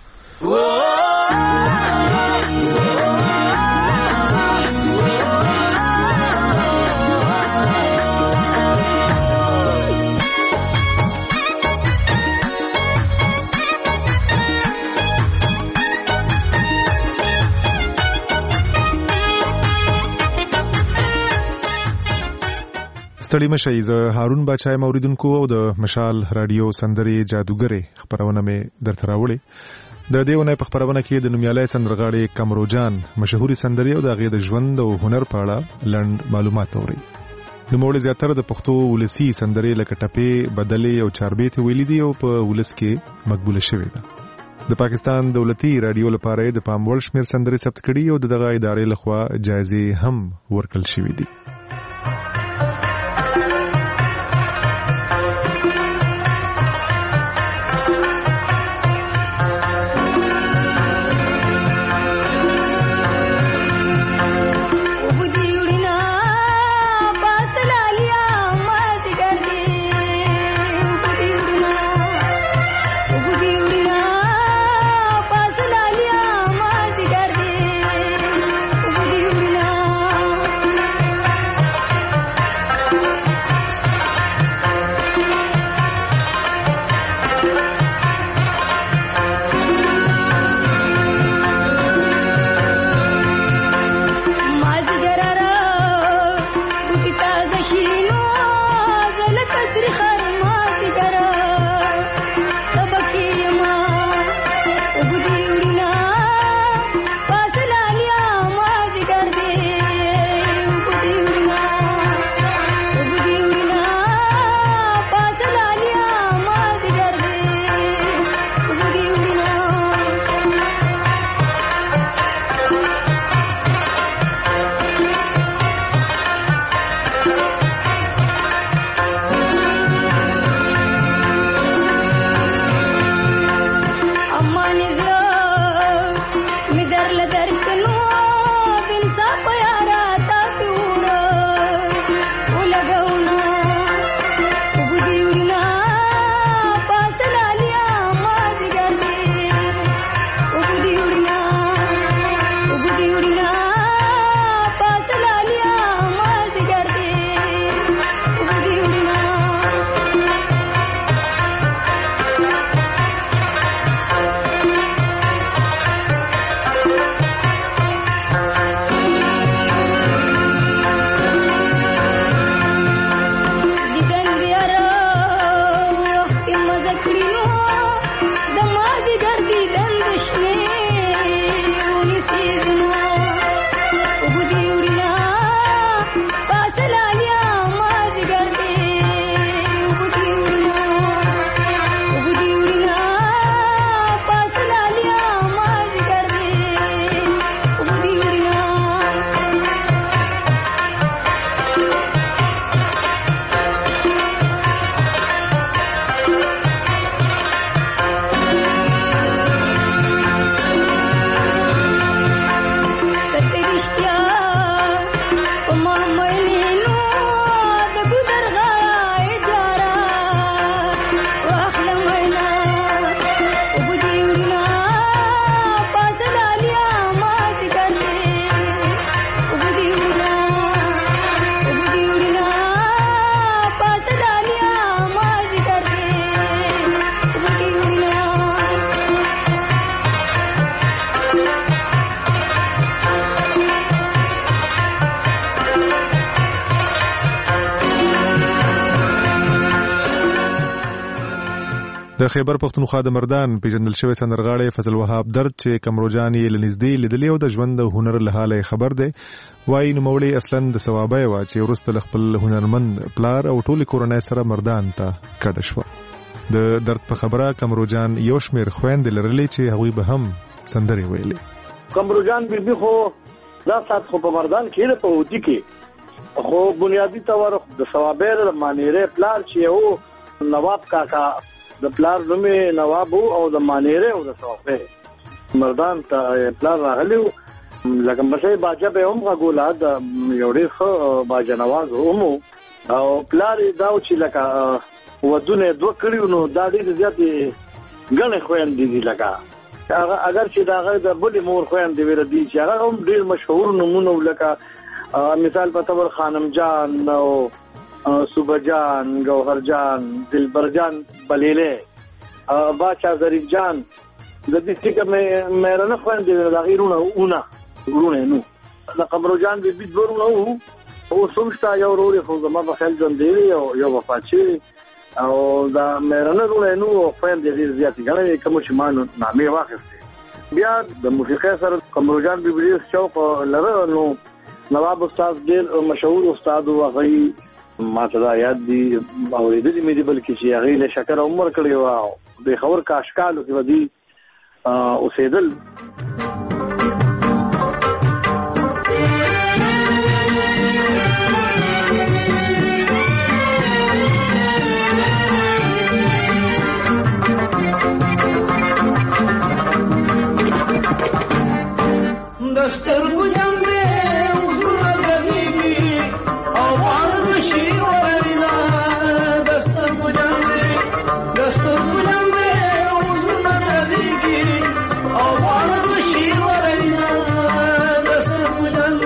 ستړي مشئ. زه هارون باچا موریدونکو او د مشال رادیو سندري جادوګرې خبرونه مې درته راوړې. د دې ونې په خبرونه کې د نومیالي سندرغاړي کمروجان مشهوري سندري او د هغې د ژوند او هنر په اړه لنډ معلومات اورئ. نوموړي زیاتره د پښتو ولسي سندري لکه ټپې، بدلې او چاربیتې ویلي دي او په ولس کې مقبوله شوې ده. د پاکستان دولتي رادیو لپاره د پام وړ شمېر سندري ثبت کړي او دغه ادارې لخوا جایزې هم ورکړل شوې دي. د خیبر پښتونخوا د مردان پیژندل شوی سندرغاړی فضل وهاب درد چې کمروجان یې لنږدې لیدلی او د ژوند د هنر له حاله خبر دی وایي نوموړی اصلا د ثوابه وه چې وروسته له خپل هنرمند پلار او ټولې کورنۍ سره مردان ته کډه شوه. د درد په خبره کمروجان یو شمېر خویندې لرلې چې هغوی به هم سندرې ویلې. کمروجان بیبي خو دا سات خو په مردان کې په ودي کې خو بنیادی طور د ثوابه د مانیره پلار چې یو نواب کاکا د پلار نومې نواب او د مانیره او د ثوابه مردان ته پلار راغلی لکه مشه باجه به هم غولا د یو ډېر ښه باجه نواز هم او پلار دا چې لکه ودونه دوه کړیو نو دا ډېر زیاتې ګڼې خویندې دي لکه اگر چې دا هغه د بلې مور خویندې ویل دي چې هغه هم ډېر مشهور نومونه لکه مثال په تور خانم جان او صوبه جان گوهر جان دلبر جان بلیله باچا ظریف جان د دې څخه مې مېرنه خويندې د غیرونه اونه ورونه نو د قمرو جان به بيد ورونه او سمشتا یو وروري خو زما په خیال جون دی او یو وفاچی او دا مېرنه ورونه نو خويندې دې زیات غړې کوم چې مان نامې واخیسته بیا د موسیقي سره قمرو جان به بيد شوق لره نو نواب استاد ډېر مشهور استاد او غي ما ته دا یاد دي اوریدلې مې دي بلکې چې هغه له شکر عمر کړی و او د خبر کاشکالو کې ودی اوسېدل. دستر ګجن دې وزونه غږیږي او وانه شي ورنا دستر ګجن دې دستر ګجن دې وزونه غږیږي او وانه شي ورنا دستر ګجن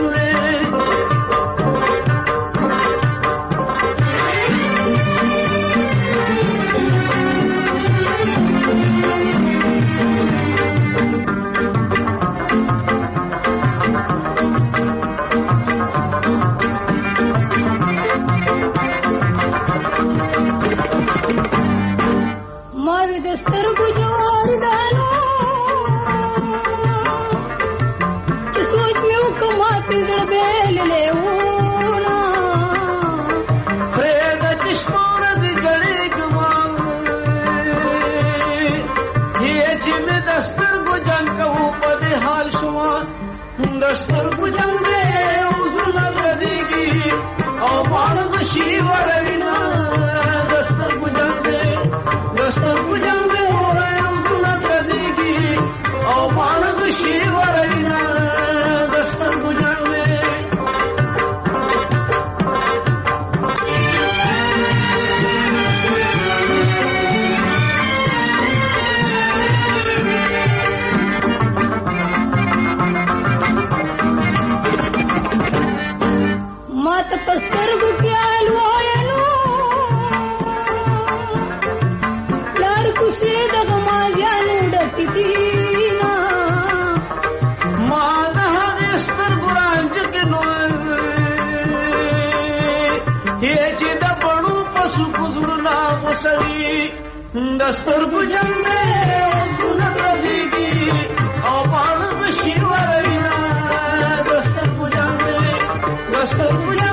دستر ګجن دې وزونه غږیږي او وانه شي ورنا دستر ګجن دې دستر ګجن دې وزونه غږیږي او وانه شي ورنا دستر ګجن دې پستر ګیال وایلو لار کوسه د غمازانو ډکتینا ما نه استر ګرانج کې نو هي چې د پړو پسو پزړنا وسړي دستر ګجن دې ګنا راځيږي او باندې شي ورينا دستر ګجن دې دستر ګجن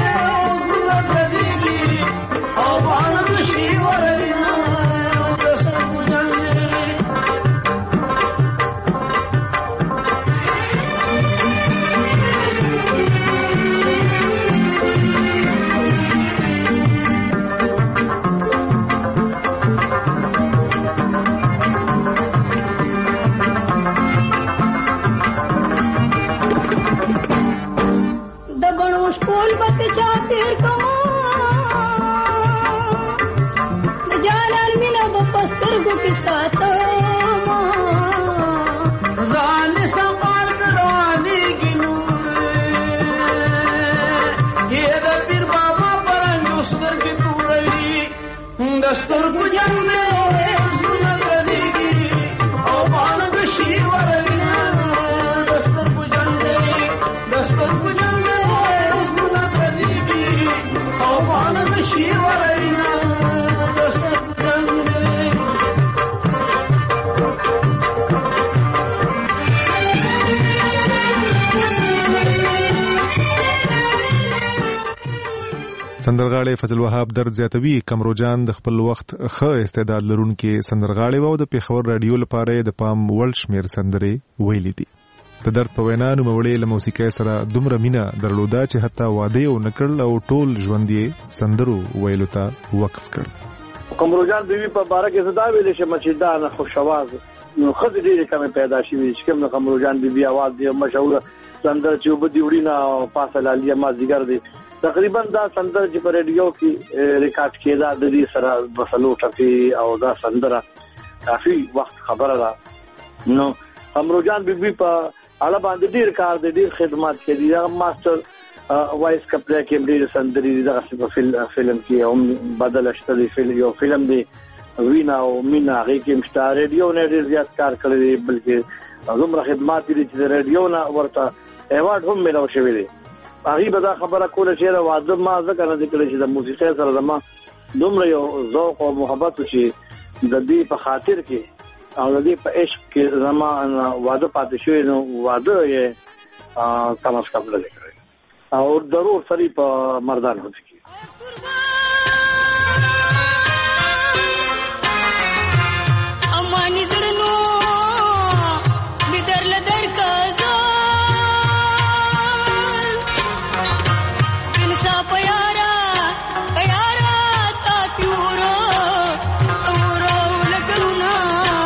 دستر ګجن دې وزونه غږیږي او وانه شي ورنا دستر ګجن دې دستر ګجن دې وزونه غږیږي او وانه شي ورنا دستر ګجن دې سندرغاړي فضل وهاب درد زیاتوي کمروجان د خپل وخت ښه استعداد لرونکي سندرغاړي وو د پیښور رادیو لپاره د پام وړ شمېر سندرې ویلي دي. د درد په وینا نوموړي له موسیقۍ سره دومره مینه درلوده چې حتی واده یې ونه کړل او ټول ژوند یې سندرو ویلو ته وقف کړ. کمروجان بیبي په باره کې زدا ویلې چې مچیدان خوشواز نو خځې ډېرې کمې پیدا شوې چې کوم د کمروجان بیبي आवाज دی مشهور سندر چې وبدي وړینا پاسه لالیه ما زیګر دی تقریبا دا سندر چې په ریډیو کې ریکارډ کېدا د دې سره بسلو ټپي او دا سندره کافي وخت خبره ده. نو کمروجان بیبي په اړه باندې ډېر کار دی ډېر خدمات کړي دا ماستر وایس کپلې کې ډېر سندري دا په فلم کې هم بدل شته دی فلم یو فلم دی وینا او مینا هغه کې مشته ریډیو نه ډېر زیات کار کړی بلکې زموږ خدمات دي چې ریډیو نه ورته ایوارډ هم ملو شوی دی. هغه به دا خبره کوله چې دا واده ما ځکه نه ذکر چې د موسیقۍ سره زما دومره یو ذوق او محبت چې د دې په خاطر کې او د دې په عشق کې زما واده پاتې شوی نو واده یې کم از کم لږ کړی او ضرور سری په مردان هوځي کې امانی زړنو بدر لدر کا پیارا پیارا تا پیورو اورو لګلونا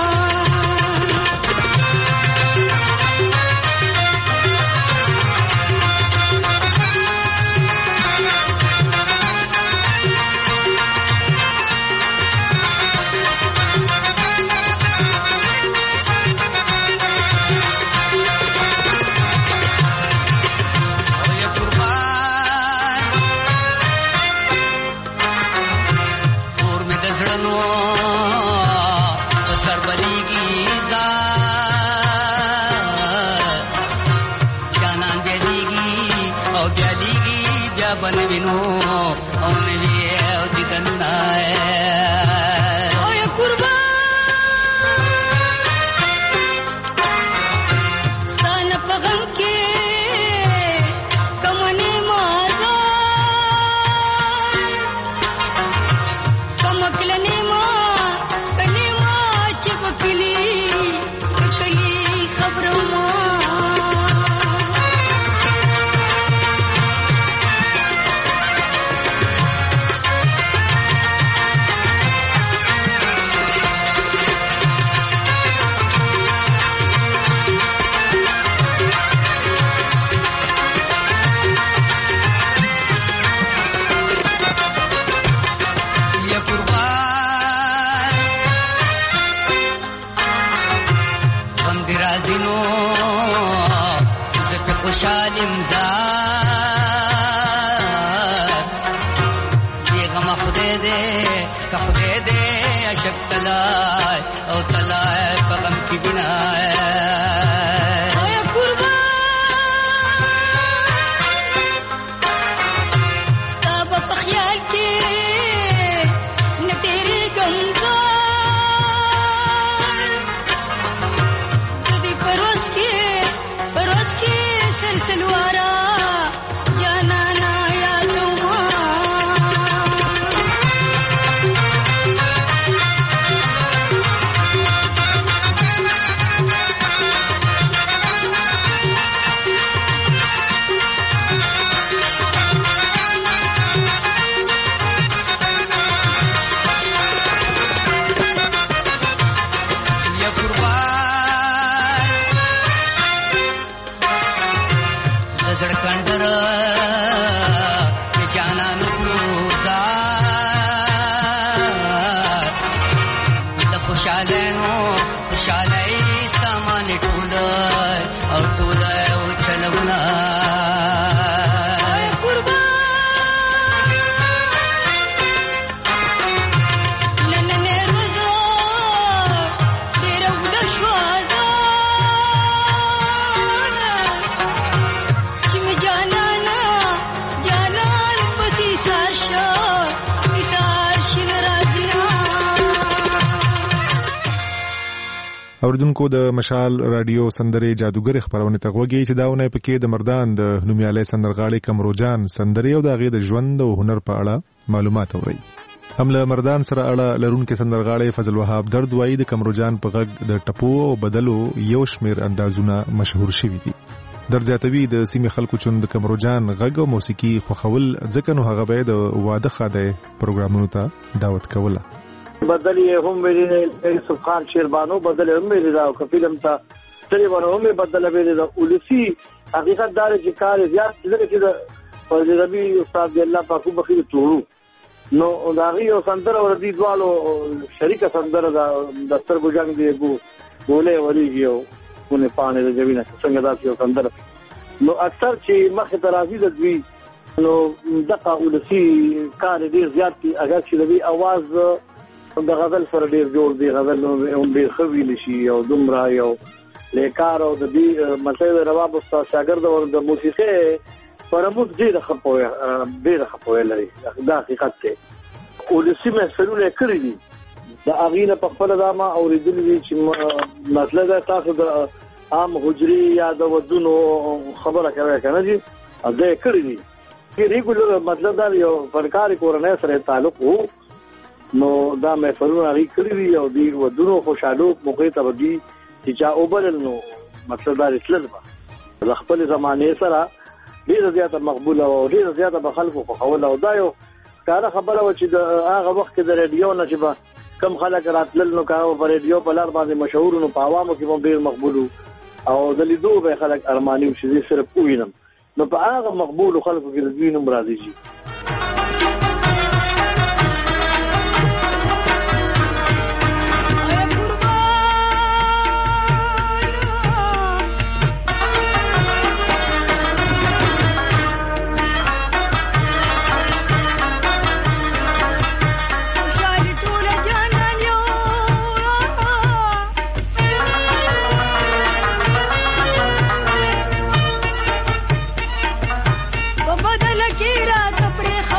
बनविनो औनवी औदिदन्ना ओय कुर्बान स्तन पगम के कमने माजा कमकलने मा कने मा चिपकली कली खबरों मा خوشالم زار دیغم خدای دې که خدای دې عشق تلای او تلای پغم کی بنا اوه قربان ستاب په خیال کې نه تیری ګمزار زدي پروس کې پروس کې سلوارا جانا نا یا تما یا قربان زړ کندر جانا نوزا د خوشاله نو خوشاله سامان ټول او ټول او چلونا اوردونکو د مشال رادیو سندري جادوګر خبرونه تغوږی چې داونه پکې د مردان د نومیالي سندرغاړي کمروجان سندري او د غي د ژوند او هنر په اړه معلومات اوري. هم له مردان سره اړه لرونکو سندرغاړي فضل وهاب درد وایي د کمروجان په غږ د ټپو او بدلو یو شمیر اندازونه مشهور شوي دي. درځاتوي د سیمې خلکو چون د کمروجان غږ او موسیقي خوخول ځکه نو هغه به د واده خاده پروګرامونو ته دعوت کوله. بدل یې هم ویلي یوسف خان شیربانو بدل هم ویلي دا او فلم ته تری ونه هم بدل ویلي دا ولسی حقیقت دار چې کار زیات دغه چې د فضل ربی استاد الله پاکو بخیر تورو نو دا غي او سندره ور دي دوالو شریکه سندره دا د سترګو جنگ دی ګو ګولې وريږي او کونه پانه د جوینه څنګه دا یو سندره نو اکثر چې مخه ترازی د دوی نو دغه ولسی کار ډیر زیات دي اگر چې د اواز د غزل سره ډیر جوړ دی غزل هم ډیر خویل شي او دومره یو لیکار او د دې مطلب رواب استاد شاګرد او د موسیقي پرموت ډیر خپوي ډیر خپوي لري دا حقیقت دی ولسی مسلونه کړی دي د اغینه په خپل دامه اوریدل دي چې مطلب تاسو د عام حجري یا د ودونو خبره کوي کنه دي دا کړی دي چې ریګولر مطلب دا یو فنکاري کورنۍ سره تعلق وو نو دا مسلونه لري کړی دي او دی ودونو خوشاله موقع ته ودی چې چا اوبل نو مطلب دا رسل د خپل زمانه سره ډیره زیاته مقبوله او ډیره زیاته به خلکو خو خوله او دا یو کار خبره و چې د هغه وخت کې د ریډیو نه چې کم خلک راتلل نو کارو په ریډیو په لار باندې مشهور نو په عوامو کې هم ډیر مقبول او د لیدو به خلک ارماني چې صرف وینم نو په هغه مقبول خلکو کې د دوی نوم راځي شي بدل کی رات پرې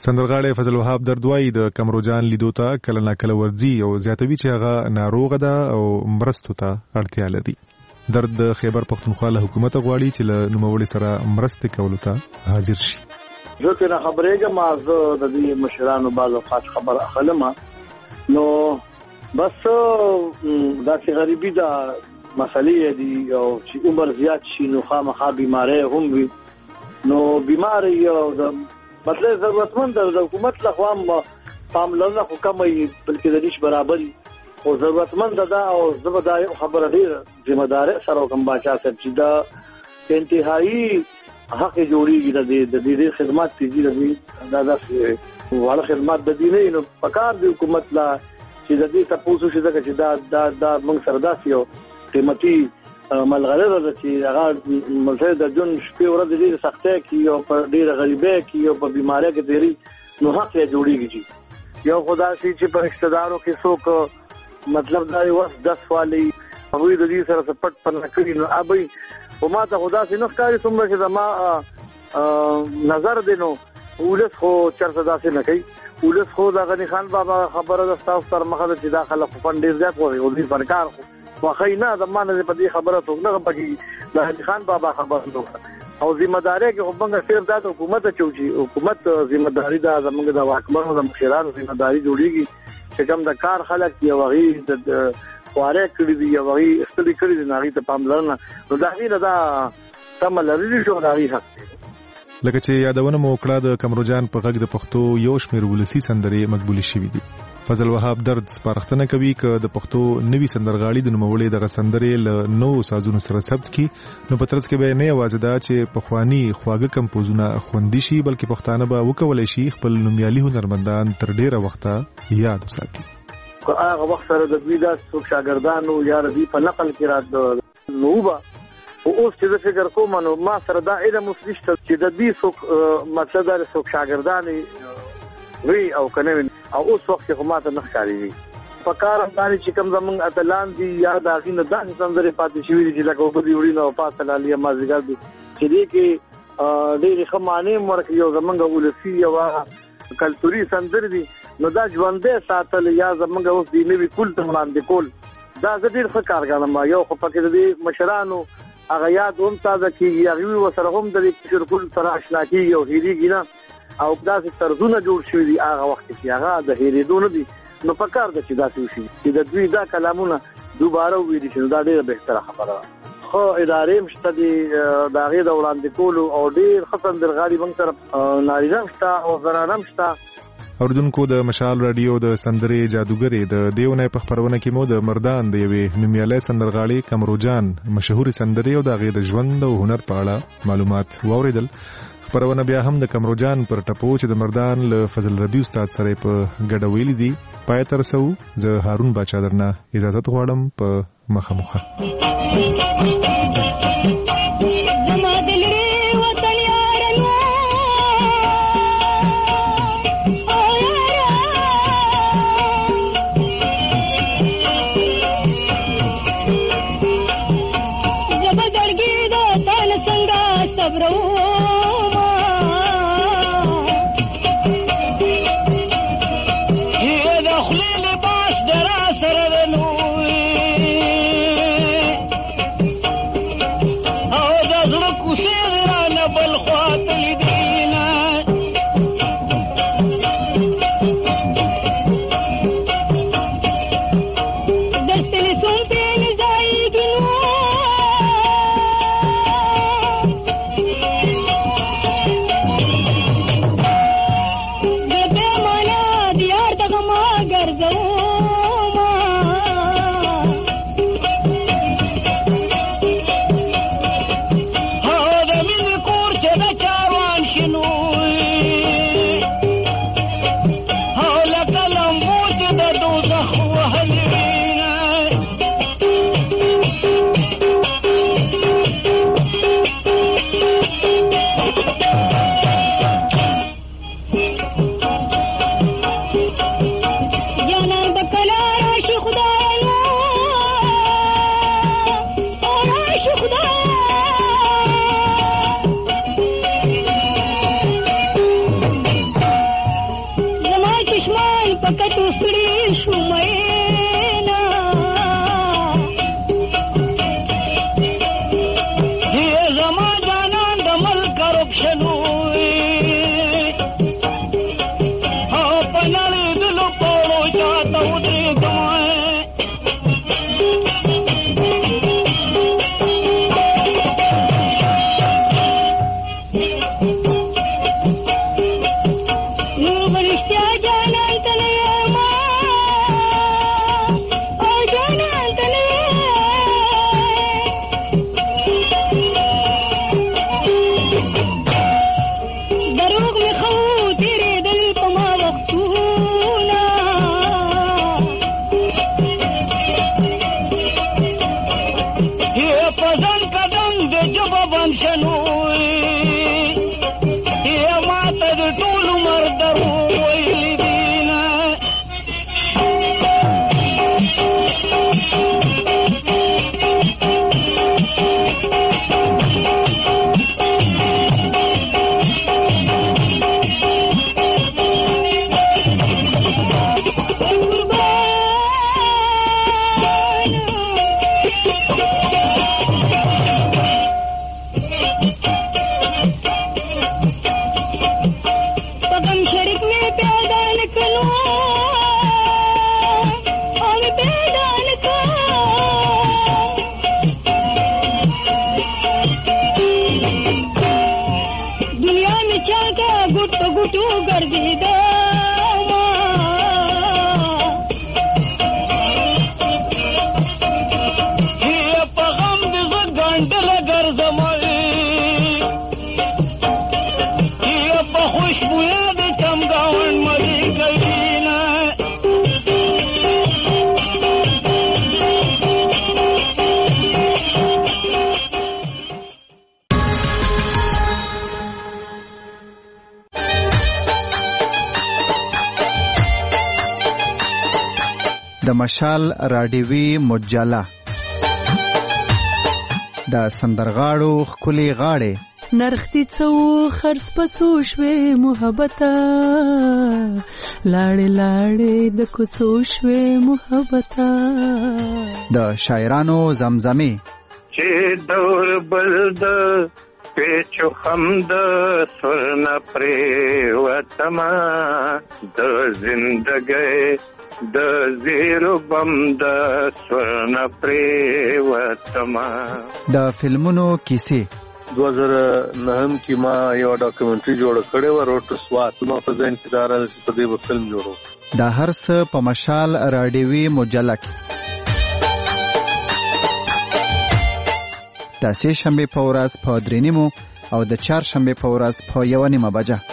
سندرغاړی فضل وهاب دردوای د کمروجان لیدو ته کله ناکله ورځي او زیاتوي چې هغه ناروغه ده او مرستو ته اړتیا لري. درد د خیبر پختونخوا له حکومت غواړي چې له نوموړي سره مرستې کولو ته حاضر شي. زه ته خبرېږم ما زه د دې مشرانو بعضو خاص خبر اخلم نو بس دا چې غریبي دا مسلې دي او چې عمر زیات شي نو خامخا بیماری هم وي نو بیماری او د مطلب ضرورتمند د حکومت لخوا پاملرنه خو کمه بلکې د نش برابري او ضرورتمند ده او زبردای خبره ډیره ذمہ دار سره کوم باچا صاحب چې دا انتهایی حق جوړیږي د دې خدمات تیږي دا د واړه خدمات د دې نه نو پکار دی حکومت لا چې د دې تاسو چې دا دا دا موږ سره داسې یو قیمتي ملغلره ده چې هغه ملته د جون شپې ورځې ډېرې سختۍ کې او په ډېره غریبۍ کې او په بیمارۍ کې تیری نو حق یې جوړیږي یو خدا سي چې په رشتہ دارو کې څوک مطلب دا یو دس والی هغوی د دې سره پټ پنه کړي نو ابي او ما ته خدا سي نه ښکاري څومره چې زما نظر دی نو ولس خو چرته داسې نه کوي ولس خو د غني خان بابا خبره د تاسو تر مخه چې دا خلک فند ډېر زیات وي او دې سرکار خو واخی نه د مانه په دې خبره څوک نه پکې د غني خان بابا خبره وکړه او ذمہ داری کې خو څنګه صرف د حکومت چوچی حکومت ذمہ داری دا زموږ د واکمنو د مشرانو ذمہ داری جوړیږي چې کوم د کار خلک دی وغي د خواره کړی دی وغي استلی کړی دی ناغي ته پاملرنه نو دا غي دا تم لري شو دا غي حق دی لکه چې یادونه مو وکړه د کمروجان په غږ د پښتو یو شمېر ولسی سندرې مقبول شوې دي. فضل وهاب درد سپارښتنه کوي ک د پښتو نوي سندرغاړي د نوموړي د سندرې له نو سازونو سره ثبت کی نو په ترڅ کې به نه یوازې دا چې په خواني خواږه کمپوزونه خوندي شي بلکې پښتانه به وکولای شي خپل نومیالي هنرمندان تر ډیره وخته یاد وساتي. هغه وخت سره د دوی د شاګردانو یا ردی په نقل کې را نوبه او اوس چې د فکر کوم نو ما سره دا علم مفلشت چې د دې څوک مطلب دا څوک شاګردانې وی او کنه او اوس وخت خو ماته نه ښکاري په کار باندې چې کوم زمونږ اتلان دي یا د اغینه د سندرې پاتې شوی دي چې لکه په دې وړي نو پاسه لالي مازیګر دي چې دې کې ډېر خمانه مرګ یو زمونږ ولسی یو کلتوري سندرې دي نو دا ژوندې ساتل یا زمونږ اوس دی نوی کول ته وړاندې کول دا ډېر ښه کار غواړم یو خو پکې د مشرانو هغه یاد هم تازه کیږي هغه وسره هم د کشر کول سره آشنا کیږي او هېریږي نه او داسې طرزونه جوړ شوي دي هغه وخت کې هغه د هېرېدو نه دي نو پکار ده چې داسې وشي چې د دوی دا کلامونه دوباره وویل شي نو دا ډېره بهتره خبره ده خو ادارې هم شته دي د هغې د وړاندې کولو او ډېر ښه سندرغاړي موږ سره نارینه هم شته او زنانه هم شته. اوردونکو د مشال رادیو د سندرې جادوګرې د دیونه په خبرونه کې مو د مردان د یوې نومیالۍ سندرغاړي کمروجان مشهوري سندرې او د هغې د ژوند او هنر په اړه معلومات واورېدل. خبرونه بیا هم د کمروجان پر ټپو چې د مردان له فضل ربی استاد سره په ګډه ویلي دي پای ته رسو. زه هارون باچا درنه اجازت غواړم په مخه مخه. بوټو ګرځیدا د مشال راډیوي مجله د سندرغاړو ښکلي غاړې نرختی څو خرڅ پسو شوې محبته لاړې لاړې د کوڅو شوې محبته د شاعرانو زمزمې چې دور بل د پیچو خم د سرنا پرې وتما د زندګۍ د زیرو بم د سرنا پرې وتما د فلمونو کیسې دو هزار نهم کې ما یو ډاکومنټري جوړ کړې و روټ سوات ما په ځین کې دار په دې فلم جوړو دا هر څه په مشال راډیوي مجله کې د سه شنبه په ورځ په درې نیمو او د چهار شنبه په ورځ په یو نیمه بجه